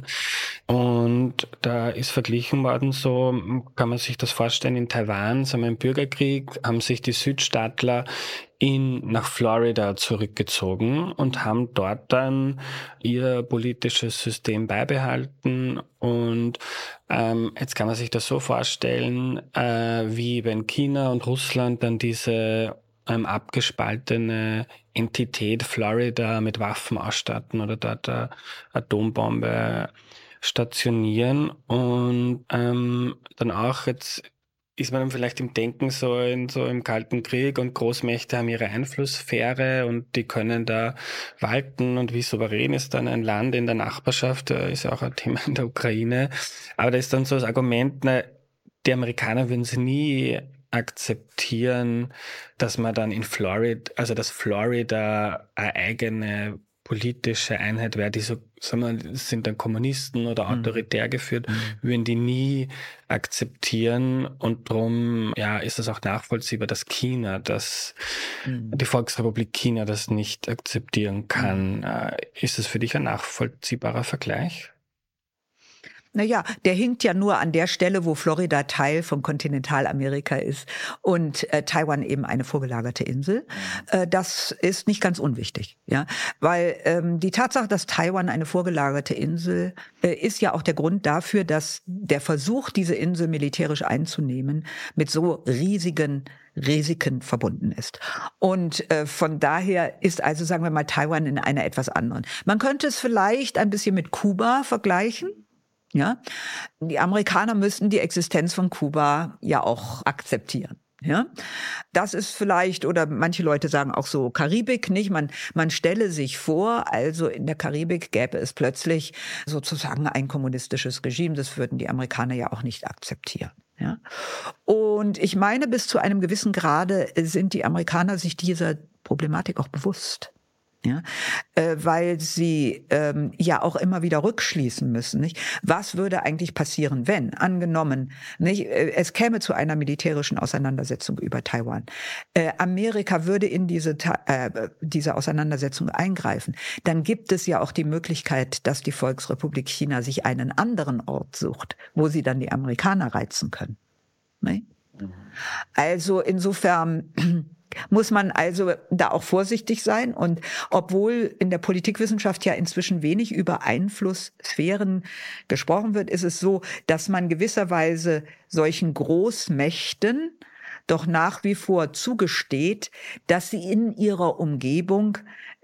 Und da ist verglichen worden, so kann man sich das vorstellen, in Taiwan, so im Bürgerkrieg, haben sich die Südstaatler nach Florida zurückgezogen und haben dort dann ihr politisches System beibehalten. Und jetzt kann man sich das so vorstellen, wie wenn China und Russland dann diese abgespaltene Entität Florida mit Waffen ausstatten oder dort eine Atombombe stationieren und dann auch jetzt ist man dann vielleicht im Denken so im Kalten Krieg und Großmächte haben ihre Einflusssphäre und die können da walten und wie souverän ist dann ein Land in der Nachbarschaft, ist ja auch ein Thema in der Ukraine. Aber da ist dann so das Argument, die Amerikaner würden sie nie akzeptieren, dass man dann in Florida, also dass Florida eine eigene politische Einheit wäre, die so, sagen wir, sind dann Kommunisten oder autoritär geführt, würden die nie akzeptieren und drum, ja, ist es auch nachvollziehbar, dass die Volksrepublik China das nicht akzeptieren kann. Ist es für dich ein nachvollziehbarer Vergleich? Naja, der hinkt ja nur an der Stelle, wo Florida Teil von Kontinentalamerika ist und Taiwan eben eine vorgelagerte Insel. Das ist nicht ganz unwichtig, ja, weil die Tatsache, dass Taiwan eine vorgelagerte Insel ist ja auch der Grund dafür, dass der Versuch, diese Insel militärisch einzunehmen, mit so riesigen Risiken verbunden ist. Und von daher ist also, sagen wir mal, Taiwan in einer etwas anderen. Man könnte es vielleicht ein bisschen mit Kuba vergleichen. Ja, die Amerikaner müssten die Existenz von Kuba ja auch akzeptieren. Ja, das ist vielleicht, oder manche Leute sagen auch so Karibik, nicht? Man stelle sich vor, also in der Karibik gäbe es plötzlich sozusagen ein kommunistisches Regime. Das würden die Amerikaner ja auch nicht akzeptieren. Ja. Und ich meine, bis zu einem gewissen Grade sind die Amerikaner sich dieser Problematik auch bewusst. Ja, weil sie ja auch immer wieder rückschließen müssen. Nicht? Was würde eigentlich passieren, wenn, angenommen, nicht, es käme zu einer militärischen Auseinandersetzung über Taiwan. Amerika würde in diese Auseinandersetzung eingreifen. Dann gibt es ja auch die Möglichkeit, dass die Volksrepublik China sich einen anderen Ort sucht, wo sie dann die Amerikaner reizen können. Nicht? Also insofern muss man also da auch vorsichtig sein. Und obwohl in der Politikwissenschaft ja inzwischen wenig über Einflusssphären gesprochen wird, ist es so, dass man gewisserweise solchen Großmächten doch nach wie vor zugesteht, dass sie in ihrer Umgebung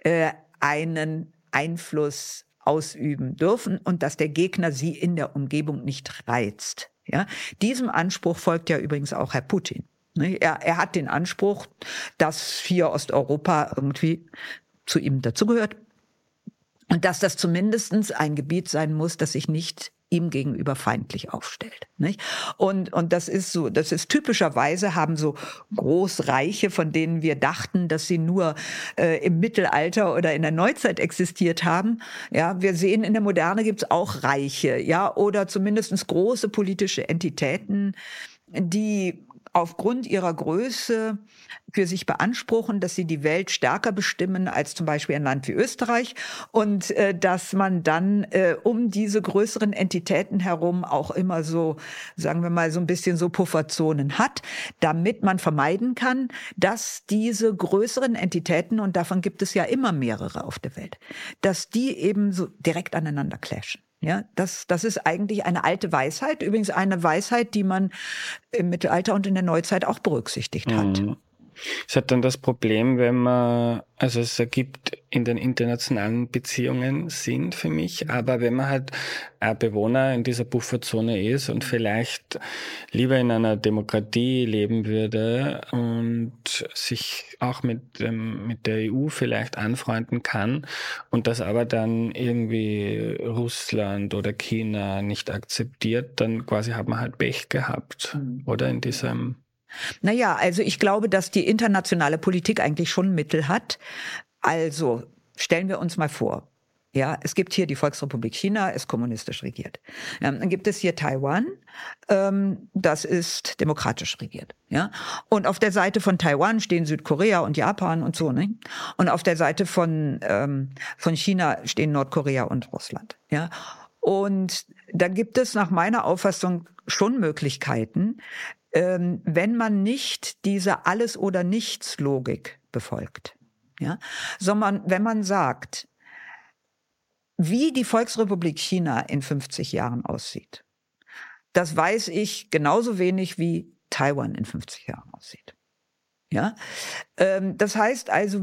einen Einfluss ausüben dürfen und dass der Gegner sie in der Umgebung nicht reizt. Ja? Diesem Anspruch folgt ja übrigens auch Herr Putin. Er hat den Anspruch, dass hier Osteuropa irgendwie zu ihm dazugehört und dass das zumindest ein Gebiet sein muss, das sich nicht ihm gegenüber feindlich aufstellt. Nicht? Und das ist so, das ist typischerweise haben so Großreiche, von denen wir dachten, dass sie nur im Mittelalter oder in der Neuzeit existiert haben. Ja, wir sehen, in der Moderne gibt es auch Reiche, ja, oder zumindest große politische Entitäten, die aufgrund ihrer Größe für sich beanspruchen, dass sie die Welt stärker bestimmen als zum Beispiel ein Land wie Österreich und dass man dann um diese größeren Entitäten herum auch immer so, sagen wir mal, so ein bisschen so Pufferzonen hat, damit man vermeiden kann, dass diese größeren Entitäten, und davon gibt es ja immer mehrere auf der Welt, dass die eben so direkt aneinander clashen. Ja, das ist eigentlich eine alte Weisheit. Übrigens eine Weisheit, die man im Mittelalter und in der Neuzeit auch berücksichtigt hat. Es hat dann das Problem, also es ergibt in den internationalen Beziehungen Sinn für mich, aber wenn man halt ein Bewohner in dieser Bufferzone ist und vielleicht lieber in einer Demokratie leben würde und sich auch mit der EU vielleicht anfreunden kann und das aber dann irgendwie Russland oder China nicht akzeptiert, dann quasi hat man halt Pech gehabt, oder in diesem... Naja, also ich glaube, dass die internationale Politik eigentlich schon Mittel hat. Also stellen wir uns mal vor, ja, es gibt hier die Volksrepublik China, ist kommunistisch regiert. Ja, dann gibt es hier Taiwan, das ist demokratisch regiert. Ja, und auf der Seite von Taiwan stehen Südkorea und Japan und so, ne? Und auf der Seite von China stehen Nordkorea und Russland. Ja, und da gibt es nach meiner Auffassung schon Möglichkeiten, wenn man nicht diese Alles-oder-Nichts-Logik befolgt, ja, sondern wenn man sagt, wie die Volksrepublik China in 50 Jahren aussieht, das weiß ich genauso wenig, wie Taiwan in 50 Jahren aussieht. Ja, das heißt also,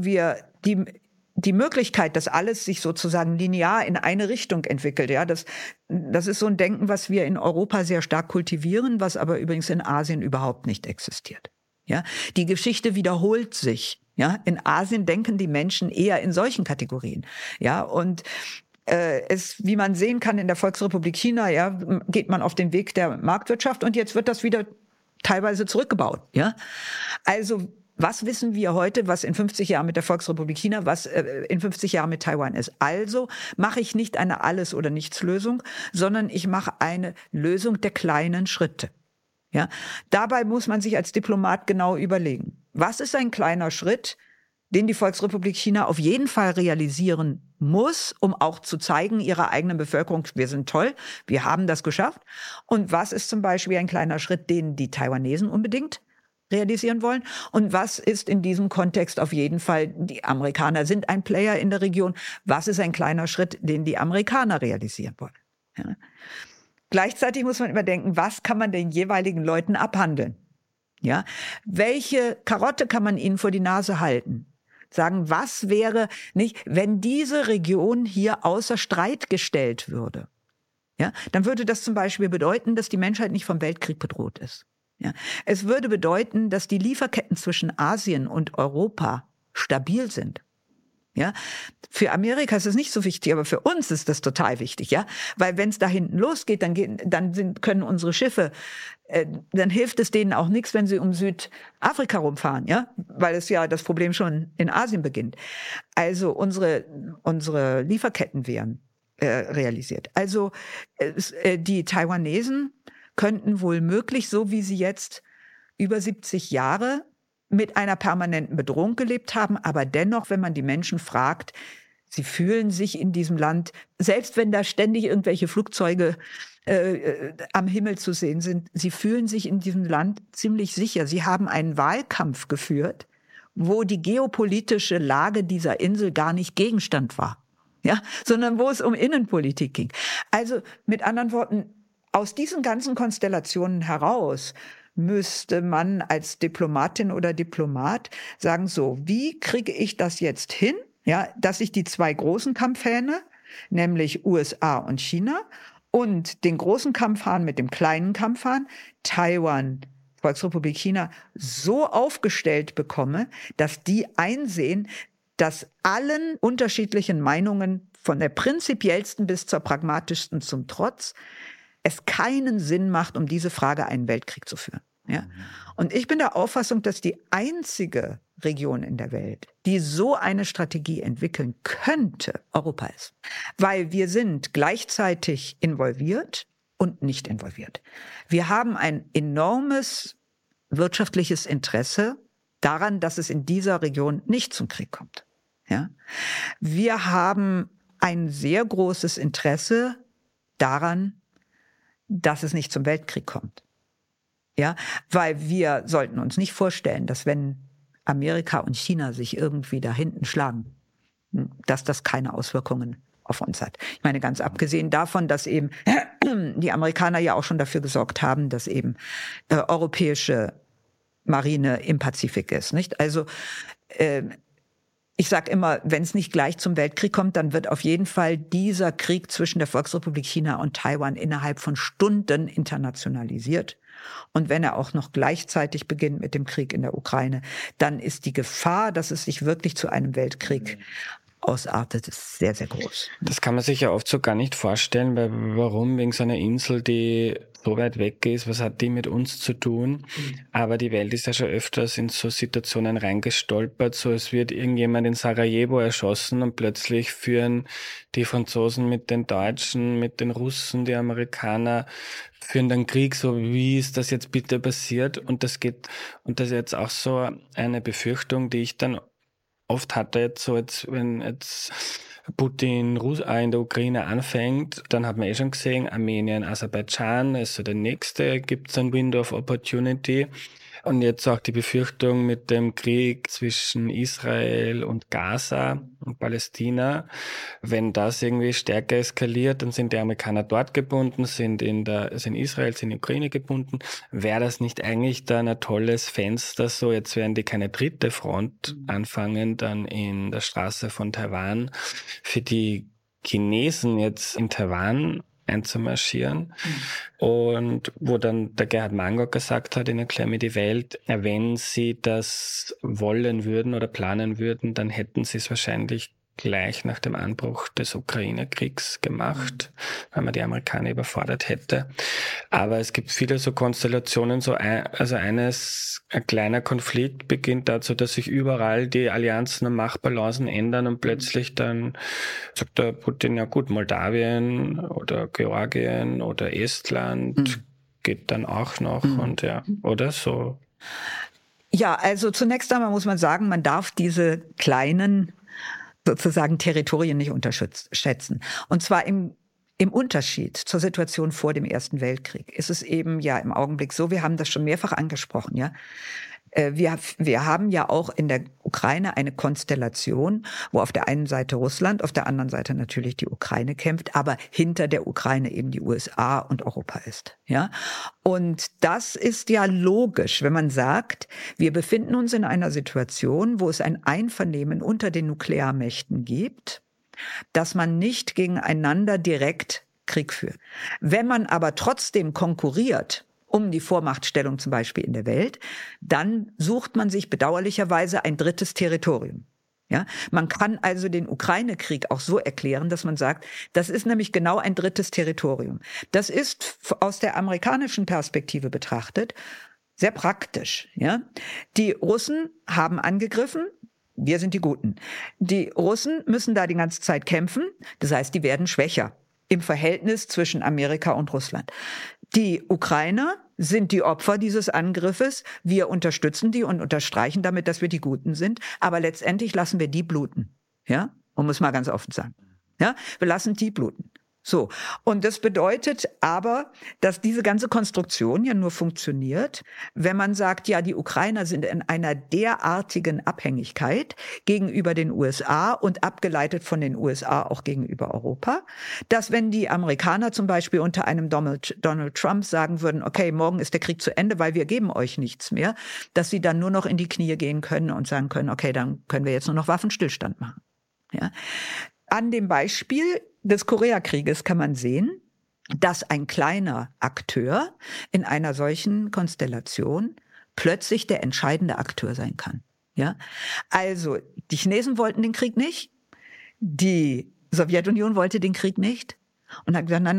die Möglichkeit, dass alles sich sozusagen linear in eine Richtung entwickelt, ja, das ist so ein Denken, was wir in Europa sehr stark kultivieren, was aber übrigens in Asien überhaupt nicht existiert. Ja, die Geschichte wiederholt sich. Ja, in Asien denken die Menschen eher in solchen Kategorien. Ja, und wie man sehen kann in der Volksrepublik China, ja, geht man auf den Weg der Marktwirtschaft und jetzt wird das wieder teilweise zurückgebaut. Ja, also was wissen wir heute, was in 50 Jahren mit der Volksrepublik China, was in 50 Jahren mit Taiwan ist? Also mache ich nicht eine Alles- oder Nichts-Lösung, sondern ich mache eine Lösung der kleinen Schritte. Ja? Dabei muss man sich als Diplomat genau überlegen, was ist ein kleiner Schritt, den die Volksrepublik China auf jeden Fall realisieren muss, um auch zu zeigen ihrer eigenen Bevölkerung, wir sind toll, wir haben das geschafft. Und was ist zum Beispiel ein kleiner Schritt, den die Taiwanesen unbedingt realisieren wollen? Und was ist in diesem Kontext auf jeden Fall, die Amerikaner sind ein Player in der Region, was ist ein kleiner Schritt, den die Amerikaner realisieren wollen? Ja. Gleichzeitig muss man überdenken, was kann man den jeweiligen Leuten abhandeln? Ja, welche Karotte kann man ihnen vor die Nase halten? Sagen, was wäre nicht, wenn diese Region hier außer Streit gestellt würde? Ja, dann würde das zum Beispiel bedeuten, dass die Menschheit nicht vom Weltkrieg bedroht ist. Ja. Es würde bedeuten, dass die Lieferketten zwischen Asien und Europa stabil sind. Ja, für Amerika ist es nicht so wichtig, aber für uns ist das total wichtig, ja, weil wenn es da hinten losgeht, können unsere Schiffe, dann hilft es denen auch nichts, wenn sie um Südafrika rumfahren, ja, weil es ja das Problem schon in Asien beginnt. Also unsere Lieferketten wären realisiert. Also die Taiwanesen könnten wohl möglich, so wie sie jetzt über 70 Jahre mit einer permanenten Bedrohung gelebt haben, aber dennoch, wenn man die Menschen fragt, sie fühlen sich in diesem Land, selbst wenn da ständig irgendwelche Flugzeuge am Himmel zu sehen sind, sie fühlen sich in diesem Land ziemlich sicher. Sie haben einen Wahlkampf geführt, wo die geopolitische Lage dieser Insel gar nicht Gegenstand war, ja, sondern wo es um Innenpolitik ging. Also mit anderen Worten, aus diesen ganzen Konstellationen heraus müsste man als Diplomatin oder Diplomat sagen, so, wie kriege ich das jetzt hin, ja, dass ich die zwei großen Kampfhähne, nämlich USA und China, und den großen Kampfhahn mit dem kleinen Kampfhahn, Taiwan, Volksrepublik China, so aufgestellt bekomme, dass die einsehen, dass allen unterschiedlichen Meinungen, von der prinzipiellsten bis zur pragmatischsten zum Trotz, es keinen Sinn macht, um diese Frage einen Weltkrieg zu führen. Ja? Und ich bin der Auffassung, dass die einzige Region in der Welt, die so eine Strategie entwickeln könnte, Europa ist. Weil wir sind gleichzeitig involviert und nicht involviert. Wir haben ein enormes wirtschaftliches Interesse daran, dass es in dieser Region nicht zum Krieg kommt. Ja? Wir haben ein sehr großes Interesse daran, dass es nicht zum Weltkrieg kommt. Ja, weil wir sollten uns nicht vorstellen, dass wenn Amerika und China sich irgendwie da hinten schlagen, dass das keine Auswirkungen auf uns hat. Ich meine, ganz abgesehen davon, dass eben die Amerikaner ja auch schon dafür gesorgt haben, dass eben europäische Marine im Pazifik ist, nicht? Also ich sage immer, wenn es nicht gleich zum Weltkrieg kommt, dann wird auf jeden Fall dieser Krieg zwischen der Volksrepublik China und Taiwan innerhalb von Stunden internationalisiert. Und wenn er auch noch gleichzeitig beginnt mit dem Krieg in der Ukraine, dann ist die Gefahr, dass es sich wirklich zu einem Weltkrieg ausartet, ist sehr, sehr groß. Das kann man sich ja oft so gar nicht vorstellen, weil warum wegen so einer Insel, die so weit weg ist, was hat die mit uns zu tun? Aber die Welt ist ja schon öfters in so Situationen reingestolpert, so es wird irgendjemand in Sarajevo erschossen und plötzlich führen die Franzosen mit den Deutschen, mit den Russen, die Amerikaner führen dann Krieg, so wie ist das jetzt bitte passiert? Und das ist jetzt auch so eine Befürchtung, die ich dann oft hatte, wenn jetzt Putin in der Ukraine anfängt, dann hat man schon gesehen, Armenien, Aserbaidschan, also der nächste, gibt es ein Window of Opportunity. Und jetzt auch die Befürchtung mit dem Krieg zwischen Israel und Gaza und Palästina. Wenn das irgendwie stärker eskaliert, dann sind die Amerikaner dort gebunden, sind in Israel, sind in Ukraine gebunden. Wäre das nicht eigentlich dann ein tolles Fenster, so jetzt werden die keine dritte Front anfangen, dann in der Straße von Taiwan für die Chinesen jetzt in Taiwan einzumarschieren. Und wo dann der Gerhard Mangok gesagt hat in Erklär mir die Welt, wenn sie das wollen würden oder planen würden, dann hätten sie es wahrscheinlich gleich nach dem Anbruch des Ukraine-Kriegs gemacht, weil man die Amerikaner überfordert hätte. Aber es gibt viele so Konstellationen, ein kleiner Konflikt beginnt dazu, dass sich überall die Allianzen und Machtbalancen ändern und plötzlich dann sagt der Putin, ja gut, Moldawien oder Georgien oder Estland geht dann auch noch und ja, oder so. Ja, also zunächst einmal muss man sagen, man darf diese kleinen sozusagen Territorien nicht unterschätzen. Und zwar im Unterschied zur Situation vor dem Ersten Weltkrieg ist es eben ja im Augenblick so, wir haben das schon mehrfach angesprochen, ja. Wir haben ja auch in der Ukraine eine Konstellation, wo auf der einen Seite Russland, auf der anderen Seite natürlich die Ukraine kämpft, aber hinter der Ukraine eben die USA und Europa ist, ja. Und das ist ja logisch, wenn man sagt, wir befinden uns in einer Situation, wo es ein Einvernehmen unter den Nuklearmächten gibt, dass man nicht gegeneinander direkt Krieg führt. Wenn man aber trotzdem konkurriert um die Vormachtstellung zum Beispiel in der Welt, dann sucht man sich bedauerlicherweise ein drittes Territorium. Ja, man kann also den Ukraine-Krieg auch so erklären, dass man sagt, das ist nämlich genau ein drittes Territorium. Das ist aus der amerikanischen Perspektive betrachtet sehr praktisch. Ja, die Russen haben angegriffen. Wir sind die Guten. Die Russen müssen da die ganze Zeit kämpfen. Das heißt, die werden schwächer im Verhältnis zwischen Amerika und Russland. Die Ukrainer sind die Opfer dieses Angriffes. Wir unterstützen die und unterstreichen damit, dass wir die Guten sind. Aber letztendlich lassen wir die bluten. Ja, man muss mal ganz offen sagen. Ja, wir lassen die bluten. So. Und das bedeutet aber, dass diese ganze Konstruktion ja nur funktioniert, wenn man sagt, ja, die Ukrainer sind in einer derartigen Abhängigkeit gegenüber den USA und abgeleitet von den USA auch gegenüber Europa, dass wenn die Amerikaner zum Beispiel unter einem Donald Trump sagen würden, okay, morgen ist der Krieg zu Ende, weil wir geben euch nichts mehr, dass sie dann nur noch in die Knie gehen können und sagen können, okay, dann können wir jetzt nur noch Waffenstillstand machen. Ja. An dem Beispiel des Koreakrieges kann man sehen, dass ein kleiner Akteur in einer solchen Konstellation plötzlich der entscheidende Akteur sein kann. Ja? Also, die Chinesen wollten den Krieg nicht, die Sowjetunion wollte den Krieg nicht und hat gesagt,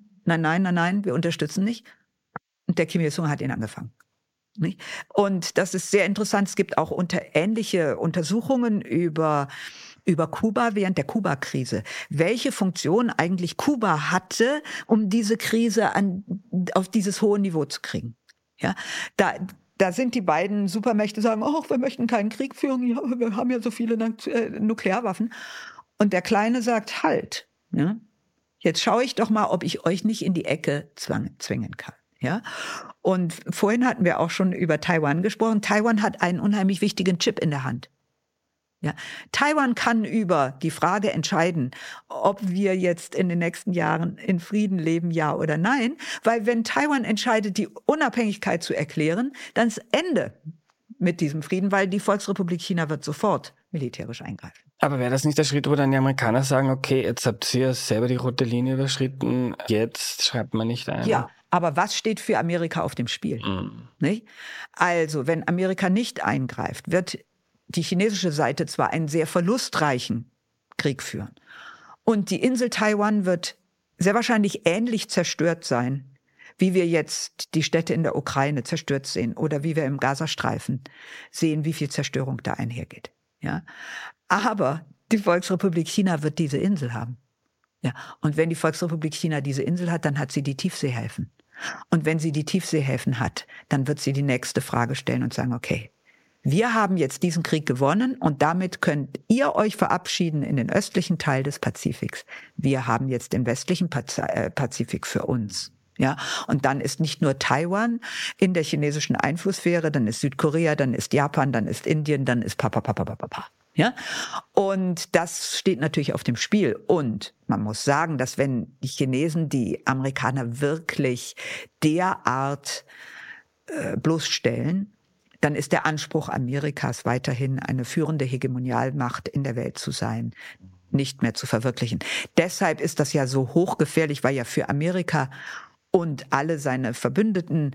nein, wir unterstützen nicht. Und der Kim Il-sung hat ihn angefangen. Nicht? Und das ist sehr interessant. Es gibt auch ähnliche Untersuchungen über Kuba während der Kuba-Krise. Welche Funktion eigentlich Kuba hatte, um diese Krise auf dieses hohe Niveau zu kriegen. Ja, da sind die beiden Supermächte sagen, oh, wir möchten keinen Krieg führen, ja, wir haben ja so viele Nuklearwaffen. Und der Kleine sagt, halt, ja, jetzt schaue ich doch mal, ob ich euch nicht in die Ecke zwingen kann. Ja, und vorhin hatten wir auch schon über Taiwan gesprochen. Taiwan hat einen unheimlich wichtigen Chip in der Hand. Ja, Taiwan kann über die Frage entscheiden, ob wir jetzt in den nächsten Jahren in Frieden leben, ja oder nein. Weil wenn Taiwan entscheidet, die Unabhängigkeit zu erklären, dann ist Ende mit diesem Frieden, weil die Volksrepublik China wird sofort militärisch eingreifen. Aber wäre das nicht der Schritt, wo dann die Amerikaner sagen, okay, jetzt habt ihr selber die rote Linie überschritten, jetzt schreibt man nicht ein? Ja, aber was steht für Amerika auf dem Spiel? Nicht? Also, wenn Amerika nicht eingreift, wird die chinesische Seite zwar einen sehr verlustreichen Krieg führen. Und die Insel Taiwan wird sehr wahrscheinlich ähnlich zerstört sein, wie wir jetzt die Städte in der Ukraine zerstört sehen oder wie wir im Gazastreifen sehen, wie viel Zerstörung da einhergeht. Ja? Aber die Volksrepublik China wird diese Insel haben. Ja? Und wenn die Volksrepublik China diese Insel hat, dann hat sie die Tiefseehäfen. Und wenn sie die Tiefseehäfen hat, dann wird sie die nächste Frage stellen und sagen, okay, wir haben jetzt diesen Krieg gewonnen und damit könnt ihr euch verabschieden in den östlichen Teil des Pazifiks. Wir haben jetzt den westlichen Pazifik für uns. Ja, und dann ist nicht nur Taiwan in der chinesischen Einflusssphäre, dann ist Südkorea, dann ist Japan, dann ist Indien, dann ist Ja, und das steht natürlich auf dem Spiel. Und man muss sagen, dass wenn die Chinesen die Amerikaner wirklich derart bloßstellen, dann ist der Anspruch Amerikas weiterhin eine führende Hegemonialmacht in der Welt zu sein, nicht mehr zu verwirklichen. Deshalb ist das ja so hochgefährlich, weil ja für Amerika und alle seine Verbündeten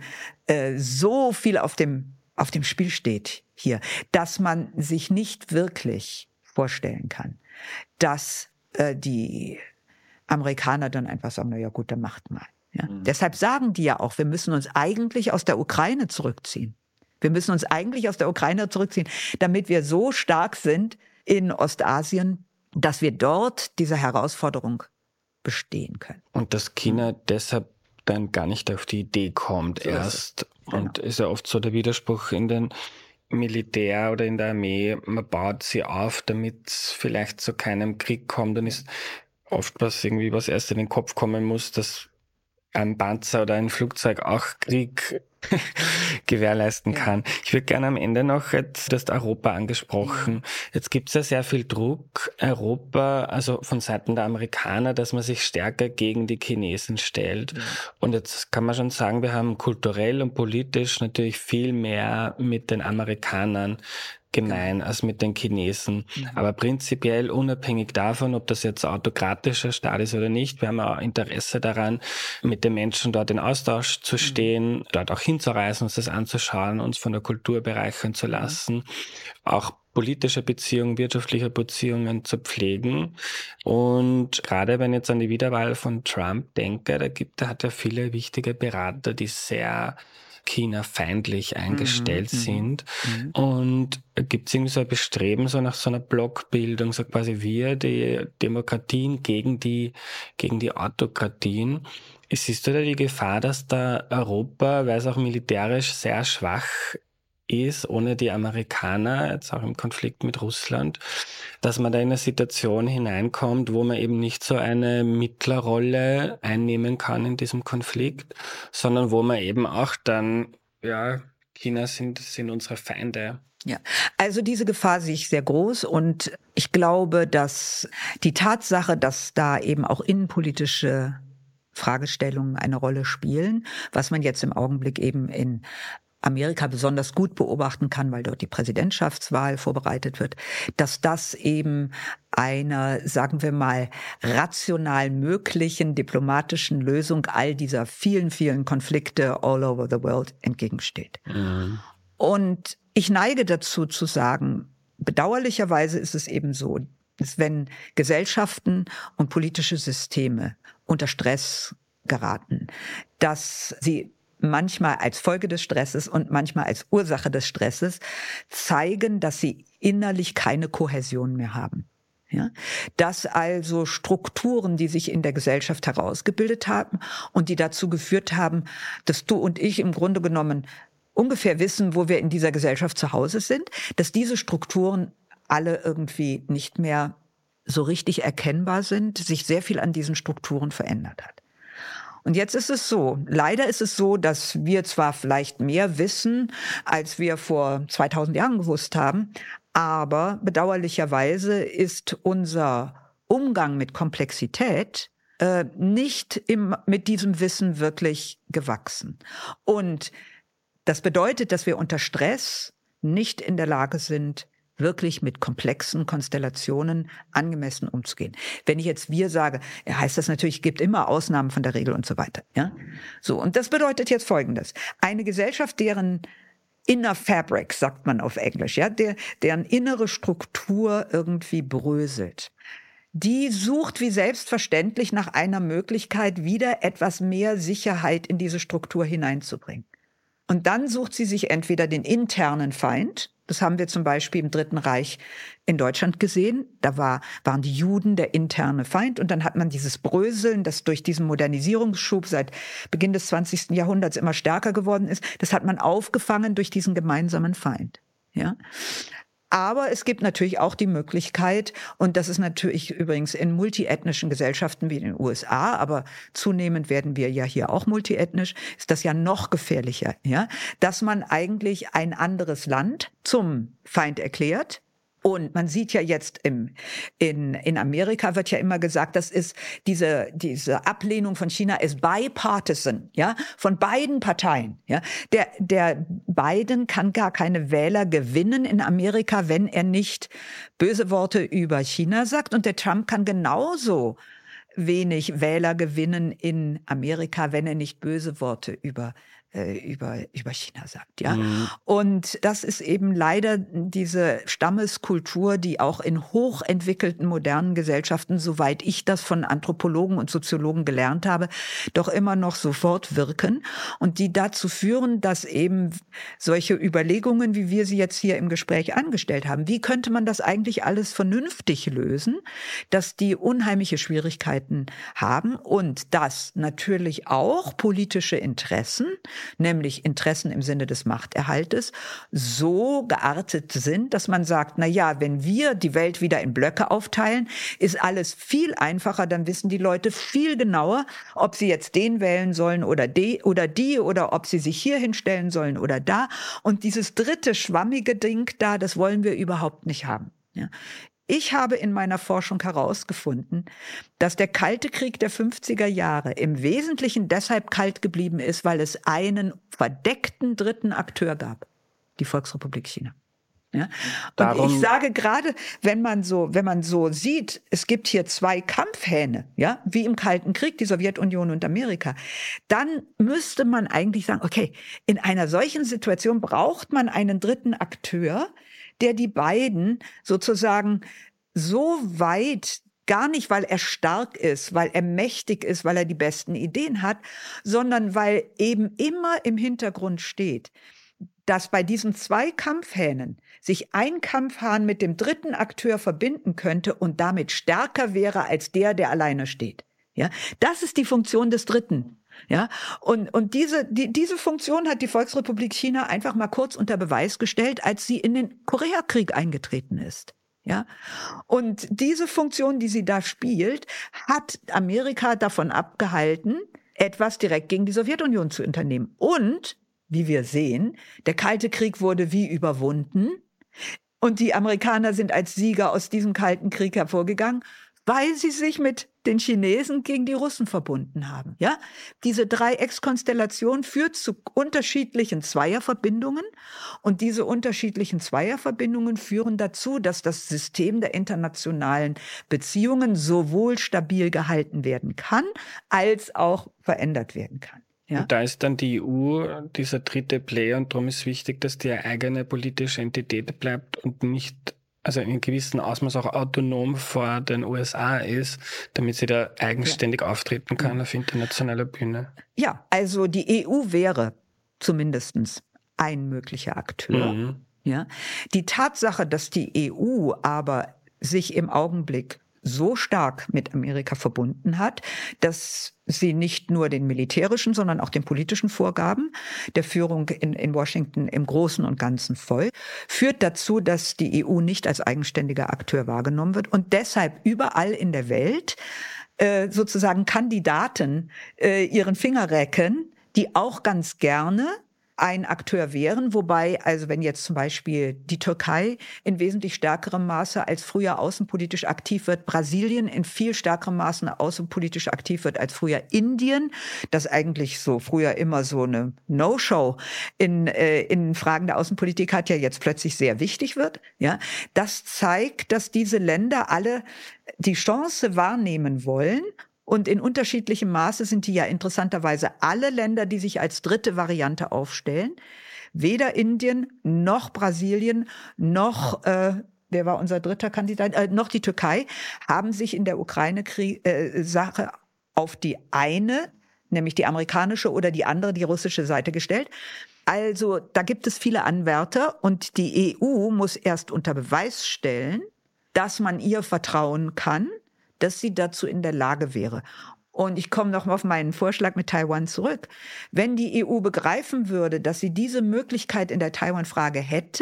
so viel auf dem Spiel steht hier, dass man sich nicht wirklich vorstellen kann, dass die Amerikaner dann einfach sagen, na ja gut, dann macht mal. Ja? Deshalb sagen die ja auch, wir müssen uns eigentlich aus der Ukraine zurückziehen. Wir müssen uns eigentlich aus der Ukraine zurückziehen, damit wir so stark sind in Ostasien, dass wir dort dieser Herausforderung bestehen können. Und dass China deshalb dann gar nicht auf die Idee kommt so erst. Genau. Und ist ja oft so der Widerspruch in den Militär oder in der Armee, man baut sie auf, damit es vielleicht zu keinem Krieg kommt. Dann ist oft was erst in den Kopf kommen muss, dass ein Panzer oder ein Flugzeug auch Krieg gewährleisten kann. Ich würde gerne am Ende noch, du hast Europa angesprochen. Jetzt gibt es ja sehr viel Druck, Europa, also von Seiten der Amerikaner, dass man sich stärker gegen die Chinesen stellt. Und jetzt kann man schon sagen, wir haben kulturell und politisch natürlich viel mehr mit den Amerikanern gemein als mit den Chinesen. Aber prinzipiell unabhängig davon, ob das jetzt ein autokratischer Staat ist oder nicht, wir haben auch Interesse daran, mit den Menschen dort in Austausch zu stehen, dort auch hinzureisen, uns das anzuschauen, uns von der Kultur bereichern zu lassen, auch politische Beziehungen, wirtschaftliche Beziehungen zu pflegen. Und gerade wenn ich jetzt an die Wiederwahl von Trump denke, da hat er viele wichtige Berater, die sehr China-feindlich eingestellt sind. Und gibt es irgendwie so ein Bestreben, so nach so einer Blockbildung, so quasi wir, die Demokratien gegen die Autokratien. Siehst du da die Gefahr, dass da Europa, weil es auch militärisch sehr schwach ist, ohne die Amerikaner, jetzt auch im Konflikt mit Russland, dass man da in eine Situation hineinkommt, wo man eben nicht so eine Mittlerrolle einnehmen kann in diesem Konflikt, sondern wo man eben auch dann, China sind unsere Feinde. Ja, also diese Gefahr sehe ich sehr groß und ich glaube, dass die Tatsache, dass da eben auch innenpolitische Fragestellungen eine Rolle spielen, was man jetzt im Augenblick eben in Amerika besonders gut beobachten kann, weil dort die Präsidentschaftswahl vorbereitet wird, dass das eben einer, sagen wir mal, rational möglichen diplomatischen Lösung all dieser vielen, vielen Konflikte all over the world entgegensteht. Und ich neige dazu zu sagen, bedauerlicherweise ist es eben so, dass wenn Gesellschaften und politische Systeme unter Stress geraten, dass sie manchmal als Folge des Stresses und manchmal als Ursache des Stresses zeigen, dass sie innerlich keine Kohäsion mehr haben. Ja? Dass also Strukturen, die sich in der Gesellschaft herausgebildet haben und die dazu geführt haben, dass du und ich im Grunde genommen ungefähr wissen, wo wir in dieser Gesellschaft zu Hause sind, dass diese Strukturen alle irgendwie nicht mehr so richtig erkennbar sind, sich sehr viel an diesen Strukturen verändert hat. Und jetzt ist es so, leider ist es so, dass wir zwar vielleicht mehr wissen, als wir vor 2000 Jahren gewusst haben, aber bedauerlicherweise ist unser Umgang mit Komplexität nicht mit diesem Wissen wirklich gewachsen. Und das bedeutet, dass wir unter Stress nicht in der Lage sind, wirklich mit komplexen Konstellationen angemessen umzugehen. Wenn ich jetzt wir sage, heißt das natürlich, es gibt immer Ausnahmen von der Regel und so weiter. Ja? So, und das bedeutet jetzt Folgendes. Eine Gesellschaft, deren Inner Fabric, sagt man auf Englisch, ja, deren innere Struktur irgendwie bröselt, die sucht wie selbstverständlich nach einer Möglichkeit, wieder etwas mehr Sicherheit in diese Struktur hineinzubringen. Und dann sucht sie sich entweder den internen Feind. Das haben wir zum Beispiel im Dritten Reich in Deutschland gesehen. Da waren die Juden der interne Feind. Und dann hat man dieses Bröseln, das durch diesen Modernisierungsschub seit Beginn des 20. Jahrhunderts immer stärker geworden ist. Das hat man aufgefangen durch diesen gemeinsamen Feind. Ja? Aber es gibt natürlich auch die Möglichkeit, und das ist natürlich übrigens in multiethnischen Gesellschaften wie in den USA, aber zunehmend werden wir ja hier auch multiethnisch, ist das ja noch gefährlicher, ja, dass man eigentlich ein anderes Land zum Feind erklärt. Und man sieht ja jetzt in Amerika wird ja immer gesagt, das ist diese Ablehnung von China ist bipartisan, ja, von beiden Parteien, ja. Der Biden kann gar keine Wähler gewinnen in Amerika, wenn er nicht böse Worte über China sagt. Und der Trump kann genauso wenig Wähler gewinnen in Amerika, wenn er nicht böse Worte über China sagt, ja. Und das ist eben leider diese Stammeskultur, die auch in hochentwickelten modernen Gesellschaften, soweit ich das von Anthropologen und Soziologen gelernt habe, doch immer noch sofort wirken und die dazu führen, dass eben solche Überlegungen, wie wir sie jetzt hier im Gespräch angestellt haben, wie könnte man das eigentlich alles vernünftig lösen, dass die unheimliche Schwierigkeiten gehalten haben und dass natürlich auch politische Interessen, nämlich Interessen im Sinne des Machterhaltes, so geartet sind, dass man sagt, na ja, wenn wir die Welt wieder in Blöcke aufteilen, ist alles viel einfacher, dann wissen die Leute viel genauer, ob sie jetzt den wählen sollen oder die oder ob sie sich hier hinstellen sollen oder da. Und dieses dritte schwammige Ding da, das wollen wir überhaupt nicht haben. Ja. Ich habe in meiner Forschung herausgefunden, dass der Kalte Krieg der 50er Jahre im Wesentlichen deshalb kalt geblieben ist, weil es einen verdeckten dritten Akteur gab, die Volksrepublik China. Ja? Und ich sage gerade, wenn man so sieht, es gibt hier zwei Kampfhähne, ja, wie im Kalten Krieg, die Sowjetunion und Amerika, dann müsste man eigentlich sagen, okay, in einer solchen Situation braucht man einen dritten Akteur, der die beiden sozusagen so weit, gar nicht, weil er stark ist, weil er mächtig ist, weil er die besten Ideen hat, sondern weil eben immer im Hintergrund steht, dass bei diesen zwei Kampfhähnen sich ein Kampfhahn mit dem dritten Akteur verbinden könnte und damit stärker wäre als der alleine steht. Ja, das ist die Funktion des Dritten. Ja, und diese Funktion hat die Volksrepublik China einfach mal kurz unter Beweis gestellt, als sie in den Koreakrieg eingetreten ist. Ja, und diese Funktion, die sie da spielt, hat Amerika davon abgehalten, etwas direkt gegen die Sowjetunion zu unternehmen. Und, wie wir sehen, der Kalte Krieg wurde wie überwunden und die Amerikaner sind als Sieger aus diesem Kalten Krieg hervorgegangen, weil sie sich mit den Chinesen gegen die Russen verbunden haben. Ja? Diese Dreieckskonstellation führt zu unterschiedlichen Zweierverbindungen und diese unterschiedlichen Zweierverbindungen führen dazu, dass das System der internationalen Beziehungen sowohl stabil gehalten werden kann, als auch verändert werden kann. Ja? Und da ist dann die EU dieser dritte Player und darum ist wichtig, dass die eine eigene politische Entität bleibt und nicht, also in gewissem Ausmaß auch autonom vor den USA ist, damit sie da eigenständig auftreten kann auf internationaler Bühne. Ja, also die EU wäre zumindest ein möglicher Akteur. Mhm. Ja. Die Tatsache, dass die EU aber sich im Augenblick so stark mit Amerika verbunden hat, dass sie nicht nur den militärischen, sondern auch den politischen Vorgaben der Führung in Washington im Großen und Ganzen folgt, führt dazu, dass die EU nicht als eigenständiger Akteur wahrgenommen wird und deshalb überall in der Welt sozusagen Kandidaten ihren Finger recken, die auch ganz gerne ein Akteur wären, wobei, also wenn jetzt zum Beispiel die Türkei in wesentlich stärkerem Maße als früher außenpolitisch aktiv wird, Brasilien in viel stärkerem Maße außenpolitisch aktiv wird als früher Indien, das eigentlich so früher immer so eine No-Show in Fragen der Außenpolitik hat, ja jetzt plötzlich sehr wichtig wird, ja, das zeigt, dass diese Länder alle die Chance wahrnehmen wollen. Und in unterschiedlichem Maße sind die ja interessanterweise alle Länder, die sich als dritte Variante aufstellen. Weder Indien noch Brasilien noch, wer war unser dritter Kandidat, noch die Türkei, haben sich in der Ukraine-Sache auf die eine, nämlich die amerikanische oder die andere, die russische Seite gestellt. Also da gibt es viele Anwärter und die EU muss erst unter Beweis stellen, dass man ihr vertrauen kann, dass sie dazu in der Lage wäre. Und ich komme noch mal auf meinen Vorschlag mit Taiwan zurück. Wenn die EU begreifen würde, dass sie diese Möglichkeit in der Taiwan-Frage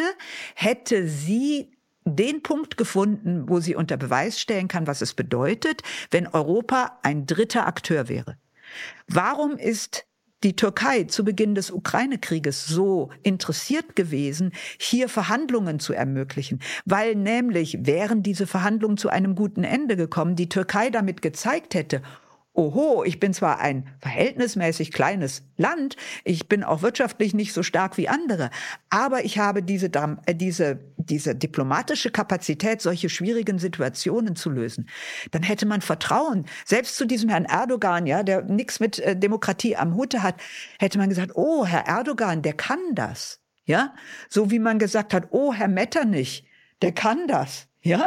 hätte sie den Punkt gefunden, wo sie unter Beweis stellen kann, was es bedeutet, wenn Europa ein dritter Akteur wäre. Warum ist die Türkei zu Beginn des Ukraine-Krieges so interessiert gewesen, hier Verhandlungen zu ermöglichen, weil nämlich, wären diese Verhandlungen zu einem guten Ende gekommen, die Türkei damit gezeigt hätte, oho, ich bin zwar ein verhältnismäßig kleines Land, ich bin auch wirtschaftlich nicht so stark wie andere, aber ich habe diese diplomatische Kapazität, solche schwierigen Situationen zu lösen. Dann hätte man Vertrauen, selbst zu diesem Herrn Erdogan, ja, der nichts mit Demokratie am Hute hat, hätte man gesagt, oh, Herr Erdogan, der kann das, ja, so wie man gesagt hat, oh, Herr Metternich, der kann das, ja.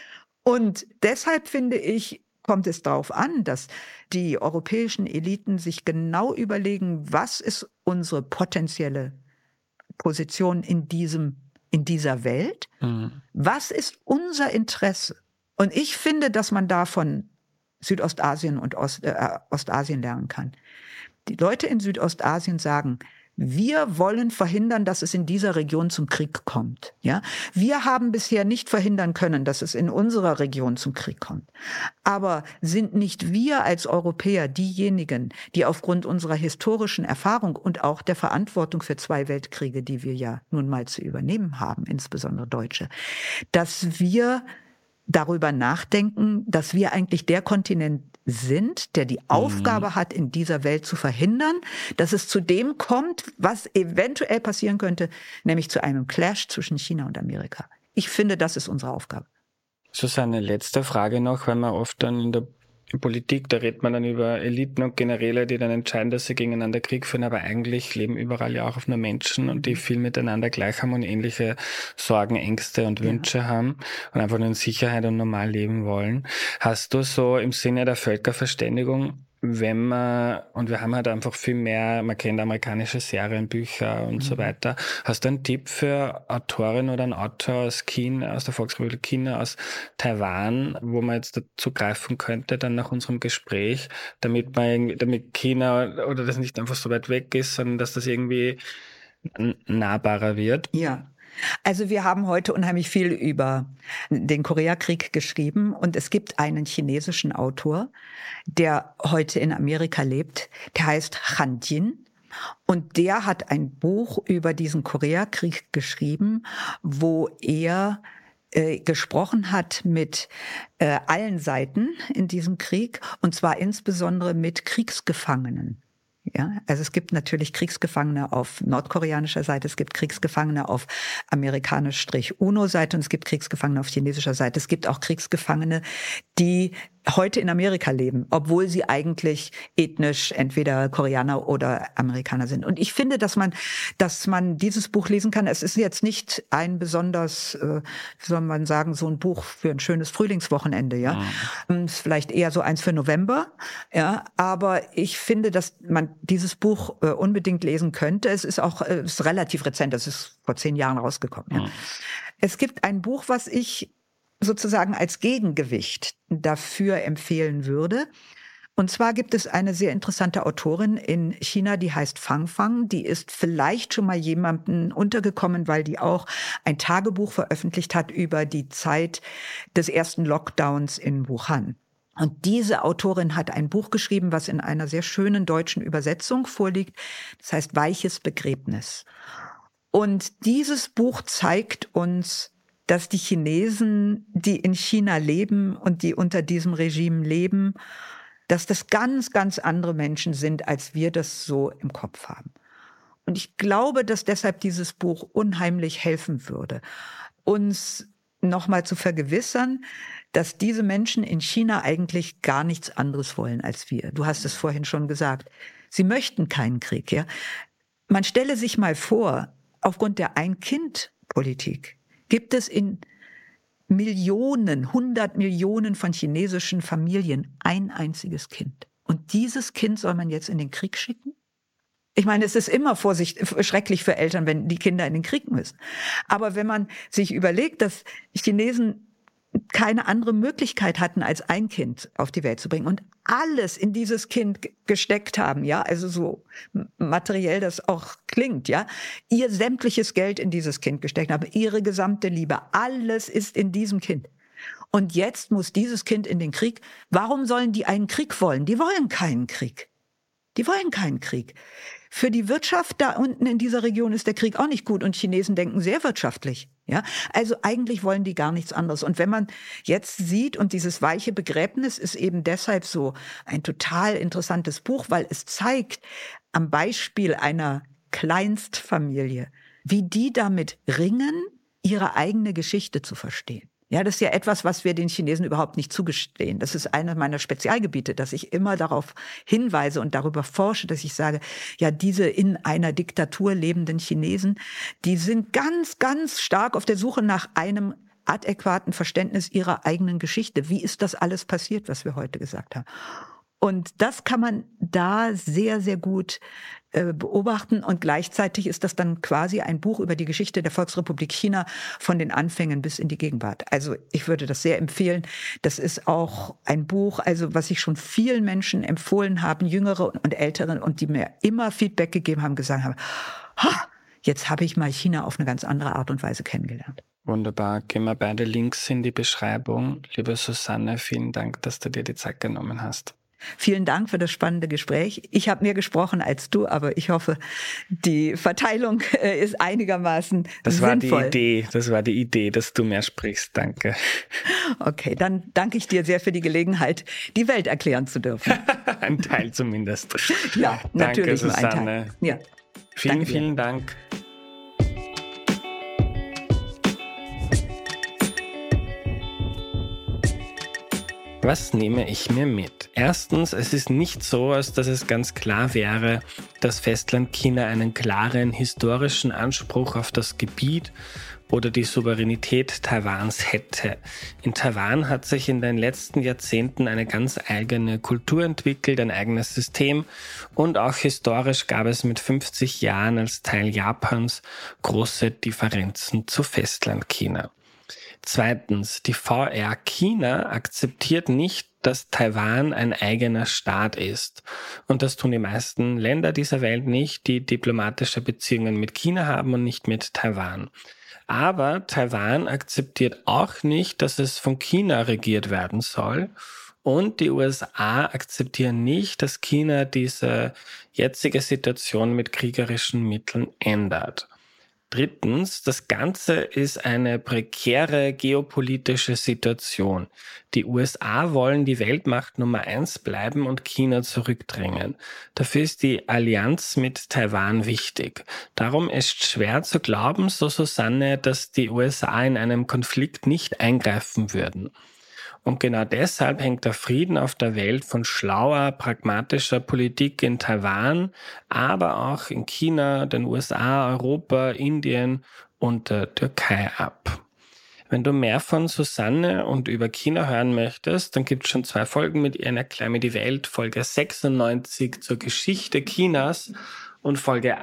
Und deshalb finde ich, kommt es darauf an, dass die europäischen Eliten sich genau überlegen, was ist unsere potenzielle Position in dieser Welt? Mhm. Was ist unser Interesse? Und ich finde, dass man davon Südostasien und Ostasien lernen kann. Die Leute in Südostasien sagen, wir wollen verhindern, dass es in dieser Region zum Krieg kommt. Ja, wir haben bisher nicht verhindern können, dass es in unserer Region zum Krieg kommt. Aber sind nicht wir als Europäer diejenigen, die aufgrund unserer historischen Erfahrung und auch der Verantwortung für 2 Weltkriege, die wir ja nun mal zu übernehmen haben, insbesondere Deutsche, dass wir darüber nachdenken, dass wir eigentlich der Kontinent sind, der die Aufgabe hat, in dieser Welt zu verhindern, dass es zu dem kommt, was eventuell passieren könnte, nämlich zu einem Clash zwischen China und Amerika. Ich finde, das ist unsere Aufgabe. Susanne, letzte Frage noch, weil man oft dann in der Politik, da redet man dann über Eliten und Generäle, die dann entscheiden, dass sie gegeneinander Krieg führen, aber eigentlich leben überall ja auch nur Menschen und die viel miteinander gleich haben und ähnliche Sorgen, Ängste und Wünsche haben und einfach nur in Sicherheit und normal leben wollen. Hast du so im Sinne der Völkerverständigung, wenn man, und wir haben halt einfach viel mehr, man kennt amerikanische Serien, Bücher und so weiter. Hast du einen Tipp für Autorin oder einen Autor aus China, aus der Volksrepublik China, aus Taiwan, wo man jetzt dazu greifen könnte, dann nach unserem Gespräch, damit China oder das nicht einfach so weit weg ist, sondern dass das irgendwie nahbarer wird? Ja. Also wir haben heute unheimlich viel über den Koreakrieg geschrieben und es gibt einen chinesischen Autor, der heute in Amerika lebt, der heißt Han Jin und der hat ein Buch über diesen Koreakrieg geschrieben, wo er gesprochen hat mit allen Seiten in diesem Krieg und zwar insbesondere mit Kriegsgefangenen. Ja, also es gibt natürlich Kriegsgefangene auf nordkoreanischer Seite, es gibt Kriegsgefangene auf amerikanisch-UNO-Seite und es gibt Kriegsgefangene auf chinesischer Seite. Es gibt auch Kriegsgefangene, die heute in Amerika leben, obwohl sie eigentlich ethnisch entweder Koreaner oder Amerikaner sind. Und ich finde, dass man dieses Buch lesen kann. Es ist jetzt nicht ein besonders, wie soll man sagen, so ein Buch für ein schönes Frühlingswochenende, ja. Ist vielleicht eher so eins für November, ja. Aber ich finde, dass man dieses Buch unbedingt lesen könnte. Es ist auch ist relativ rezent. Es ist vor 10 Jahren rausgekommen. Ja. Es gibt ein Buch, was ich sozusagen als Gegengewicht dafür empfehlen würde. Und zwar gibt es eine sehr interessante Autorin in China, die heißt Fang Fang. Die ist vielleicht schon mal jemandem untergekommen, weil die auch ein Tagebuch veröffentlicht hat über die Zeit des ersten Lockdowns in Wuhan. Und diese Autorin hat ein Buch geschrieben, was in einer sehr schönen deutschen Übersetzung vorliegt. Das heißt Weiches Begräbnis. Und dieses Buch zeigt uns, dass die Chinesen, die in China leben und die unter diesem Regime leben, dass das ganz, ganz andere Menschen sind, als wir das so im Kopf haben. Und ich glaube, dass deshalb dieses Buch unheimlich helfen würde, uns nochmal zu vergewissern, dass diese Menschen in China eigentlich gar nichts anderes wollen als wir. Du hast es vorhin schon gesagt. Sie möchten keinen Krieg, ja. Man stelle sich mal vor, aufgrund der Ein-Kind-Politik gibt es in Millionen, 100 Millionen von chinesischen Familien ein einziges Kind. Und dieses Kind soll man jetzt in den Krieg schicken? Ich meine, es ist immer schrecklich für Eltern, wenn die Kinder in den Krieg müssen. Aber wenn man sich überlegt, dass Chinesen keine andere Möglichkeit hatten, als ein Kind auf die Welt zu bringen und alles in dieses Kind gesteckt haben, ja, also so materiell das auch klingt, ja, ihr sämtliches Geld in dieses Kind gesteckt haben, ihre gesamte Liebe, alles ist in diesem Kind. Und jetzt muss dieses Kind in den Krieg. Warum sollen die einen Krieg wollen? Die wollen keinen Krieg. Die wollen keinen Krieg. Für die Wirtschaft da unten in dieser Region ist der Krieg auch nicht gut und Chinesen denken sehr wirtschaftlich. Ja, also eigentlich wollen die gar nichts anderes. Und wenn man jetzt sieht, und dieses weiche Begräbnis ist eben deshalb so ein total interessantes Buch, weil es zeigt am Beispiel einer Kleinstfamilie, wie die damit ringen, ihre eigene Geschichte zu verstehen. Ja, das ist ja etwas, was wir den Chinesen überhaupt nicht zugestehen. Das ist einer meiner Spezialgebiete, dass ich immer darauf hinweise und darüber forsche, dass ich sage, ja, diese in einer Diktatur lebenden Chinesen, die sind ganz, ganz stark auf der Suche nach einem adäquaten Verständnis ihrer eigenen Geschichte. Wie ist das alles passiert, was wir heute gesagt haben? Und das kann man da sehr, sehr gut beobachten. Und gleichzeitig ist das dann quasi ein Buch über die Geschichte der Volksrepublik China von den Anfängen bis in die Gegenwart. Also ich würde das sehr empfehlen. Das ist auch ein Buch, also was ich schon vielen Menschen empfohlen habe, Jüngere und Ältere, und die mir immer Feedback gegeben haben, gesagt haben, jetzt habe ich mal China auf eine ganz andere Art und Weise kennengelernt. Wunderbar. Gehen wir beide Links in die Beschreibung. Liebe Susanne, vielen Dank, dass du dir die Zeit genommen hast. Vielen Dank für das spannende Gespräch. Ich habe mehr gesprochen als du, aber ich hoffe, die Verteilung ist einigermaßen sinnvoll. Das war die Idee, dass du mehr sprichst. Danke. Okay, dann danke ich dir sehr für die Gelegenheit, die Welt erklären zu dürfen. Ein Teil zumindest. Ja, natürlich. Danke, Susanne. Ein Teil. Ja. Vielen Dank. Was nehme ich mir mit? Erstens, es ist nicht so, als dass es ganz klar wäre, dass Festland China einen klaren historischen Anspruch auf das Gebiet oder die Souveränität Taiwans hätte. In Taiwan hat sich in den letzten Jahrzehnten eine ganz eigene Kultur entwickelt, ein eigenes System, und auch historisch gab es mit 50 Jahren als Teil Japans große Differenzen zu Festland China. Zweitens, die VR China akzeptiert nicht, dass Taiwan ein eigener Staat ist. Und das tun die meisten Länder dieser Welt nicht, die diplomatische Beziehungen mit China haben und nicht mit Taiwan. Aber Taiwan akzeptiert auch nicht, dass es von China regiert werden soll. Und die USA akzeptieren nicht, dass China diese jetzige Situation mit kriegerischen Mitteln ändert. Drittens, das Ganze ist eine prekäre geopolitische Situation. Die USA wollen die Weltmacht Nummer 1 bleiben und China zurückdrängen. Dafür ist die Allianz mit Taiwan wichtig. Darum ist schwer zu glauben, so Susanne, dass die USA in einem Konflikt nicht eingreifen würden. Und genau deshalb hängt der Frieden auf der Welt von schlauer, pragmatischer Politik in Taiwan, aber auch in China, den USA, Europa, Indien und der Türkei ab. Wenn du mehr von Susanne und über China hören möchtest, dann gibt es schon 2 Folgen mit ihr in Erklär mir die Welt, Folge 96 zur Geschichte Chinas und Folge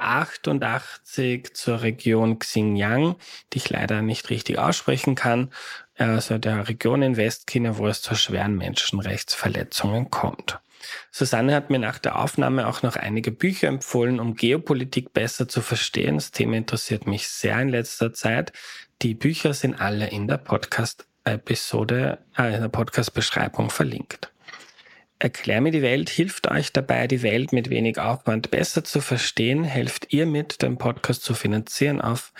88 zur Region Xinjiang, die ich leider nicht richtig aussprechen kann, also der Region in Westchina, wo es zu schweren Menschenrechtsverletzungen kommt. Susanne hat mir nach der Aufnahme auch noch einige Bücher empfohlen, um Geopolitik besser zu verstehen. Das Thema interessiert mich sehr in letzter Zeit. Die Bücher sind alle in der Podcast-Beschreibung verlinkt. Erklär mir die Welt hilft euch dabei, die Welt mit wenig Aufwand besser zu verstehen. Helft ihr mit, den Podcast zu finanzieren auf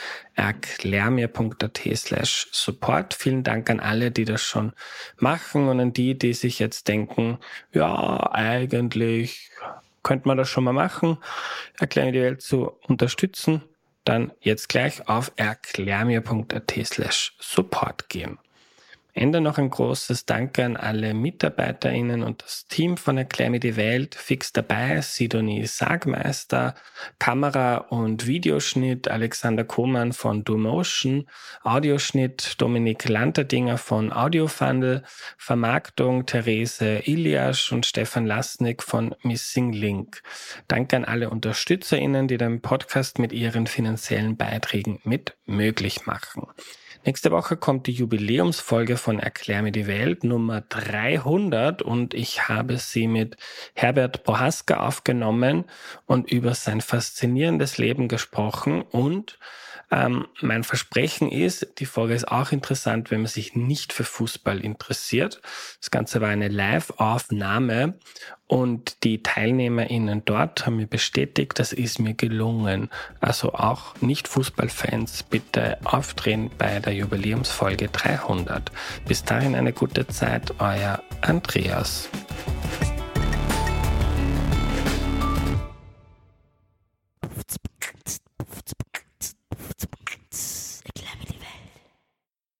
erklärmir.at/support. Vielen Dank an alle, die das schon machen, und an die sich jetzt denken, ja, eigentlich könnte man das schon mal machen, Erklär mir die Welt zu unterstützen. Dann jetzt gleich auf erklärmir.at/support gehen. Ende noch ein großes Danke an alle MitarbeiterInnen und das Team von Erklär mir die Welt. Fix dabei Sidonie Sagmeister, Kamera- und Videoschnitt Alexander Kohmann von DoMotion, Audioschnitt Dominik Lanterdinger von Audiofundel, Vermarktung Therese Iliasch und Stefan Lasnik von Missing Link. Danke an alle UnterstützerInnen, die den Podcast mit ihren finanziellen Beiträgen mit möglich machen. Nächste Woche kommt die Jubiläumsfolge von Erklär mir die Welt, Nummer 300, und ich habe sie mit Herbert Prohaska aufgenommen und über sein faszinierendes Leben gesprochen. Und mein Versprechen ist, die Folge ist auch interessant, wenn man sich nicht für Fußball interessiert. Das Ganze war eine Live-Aufnahme und die TeilnehmerInnen dort haben mir bestätigt, das ist mir gelungen. Also auch Nicht-Fußballfans bitte aufdrehen bei der Jubiläumsfolge 300. Bis dahin eine gute Zeit, euer Andreas.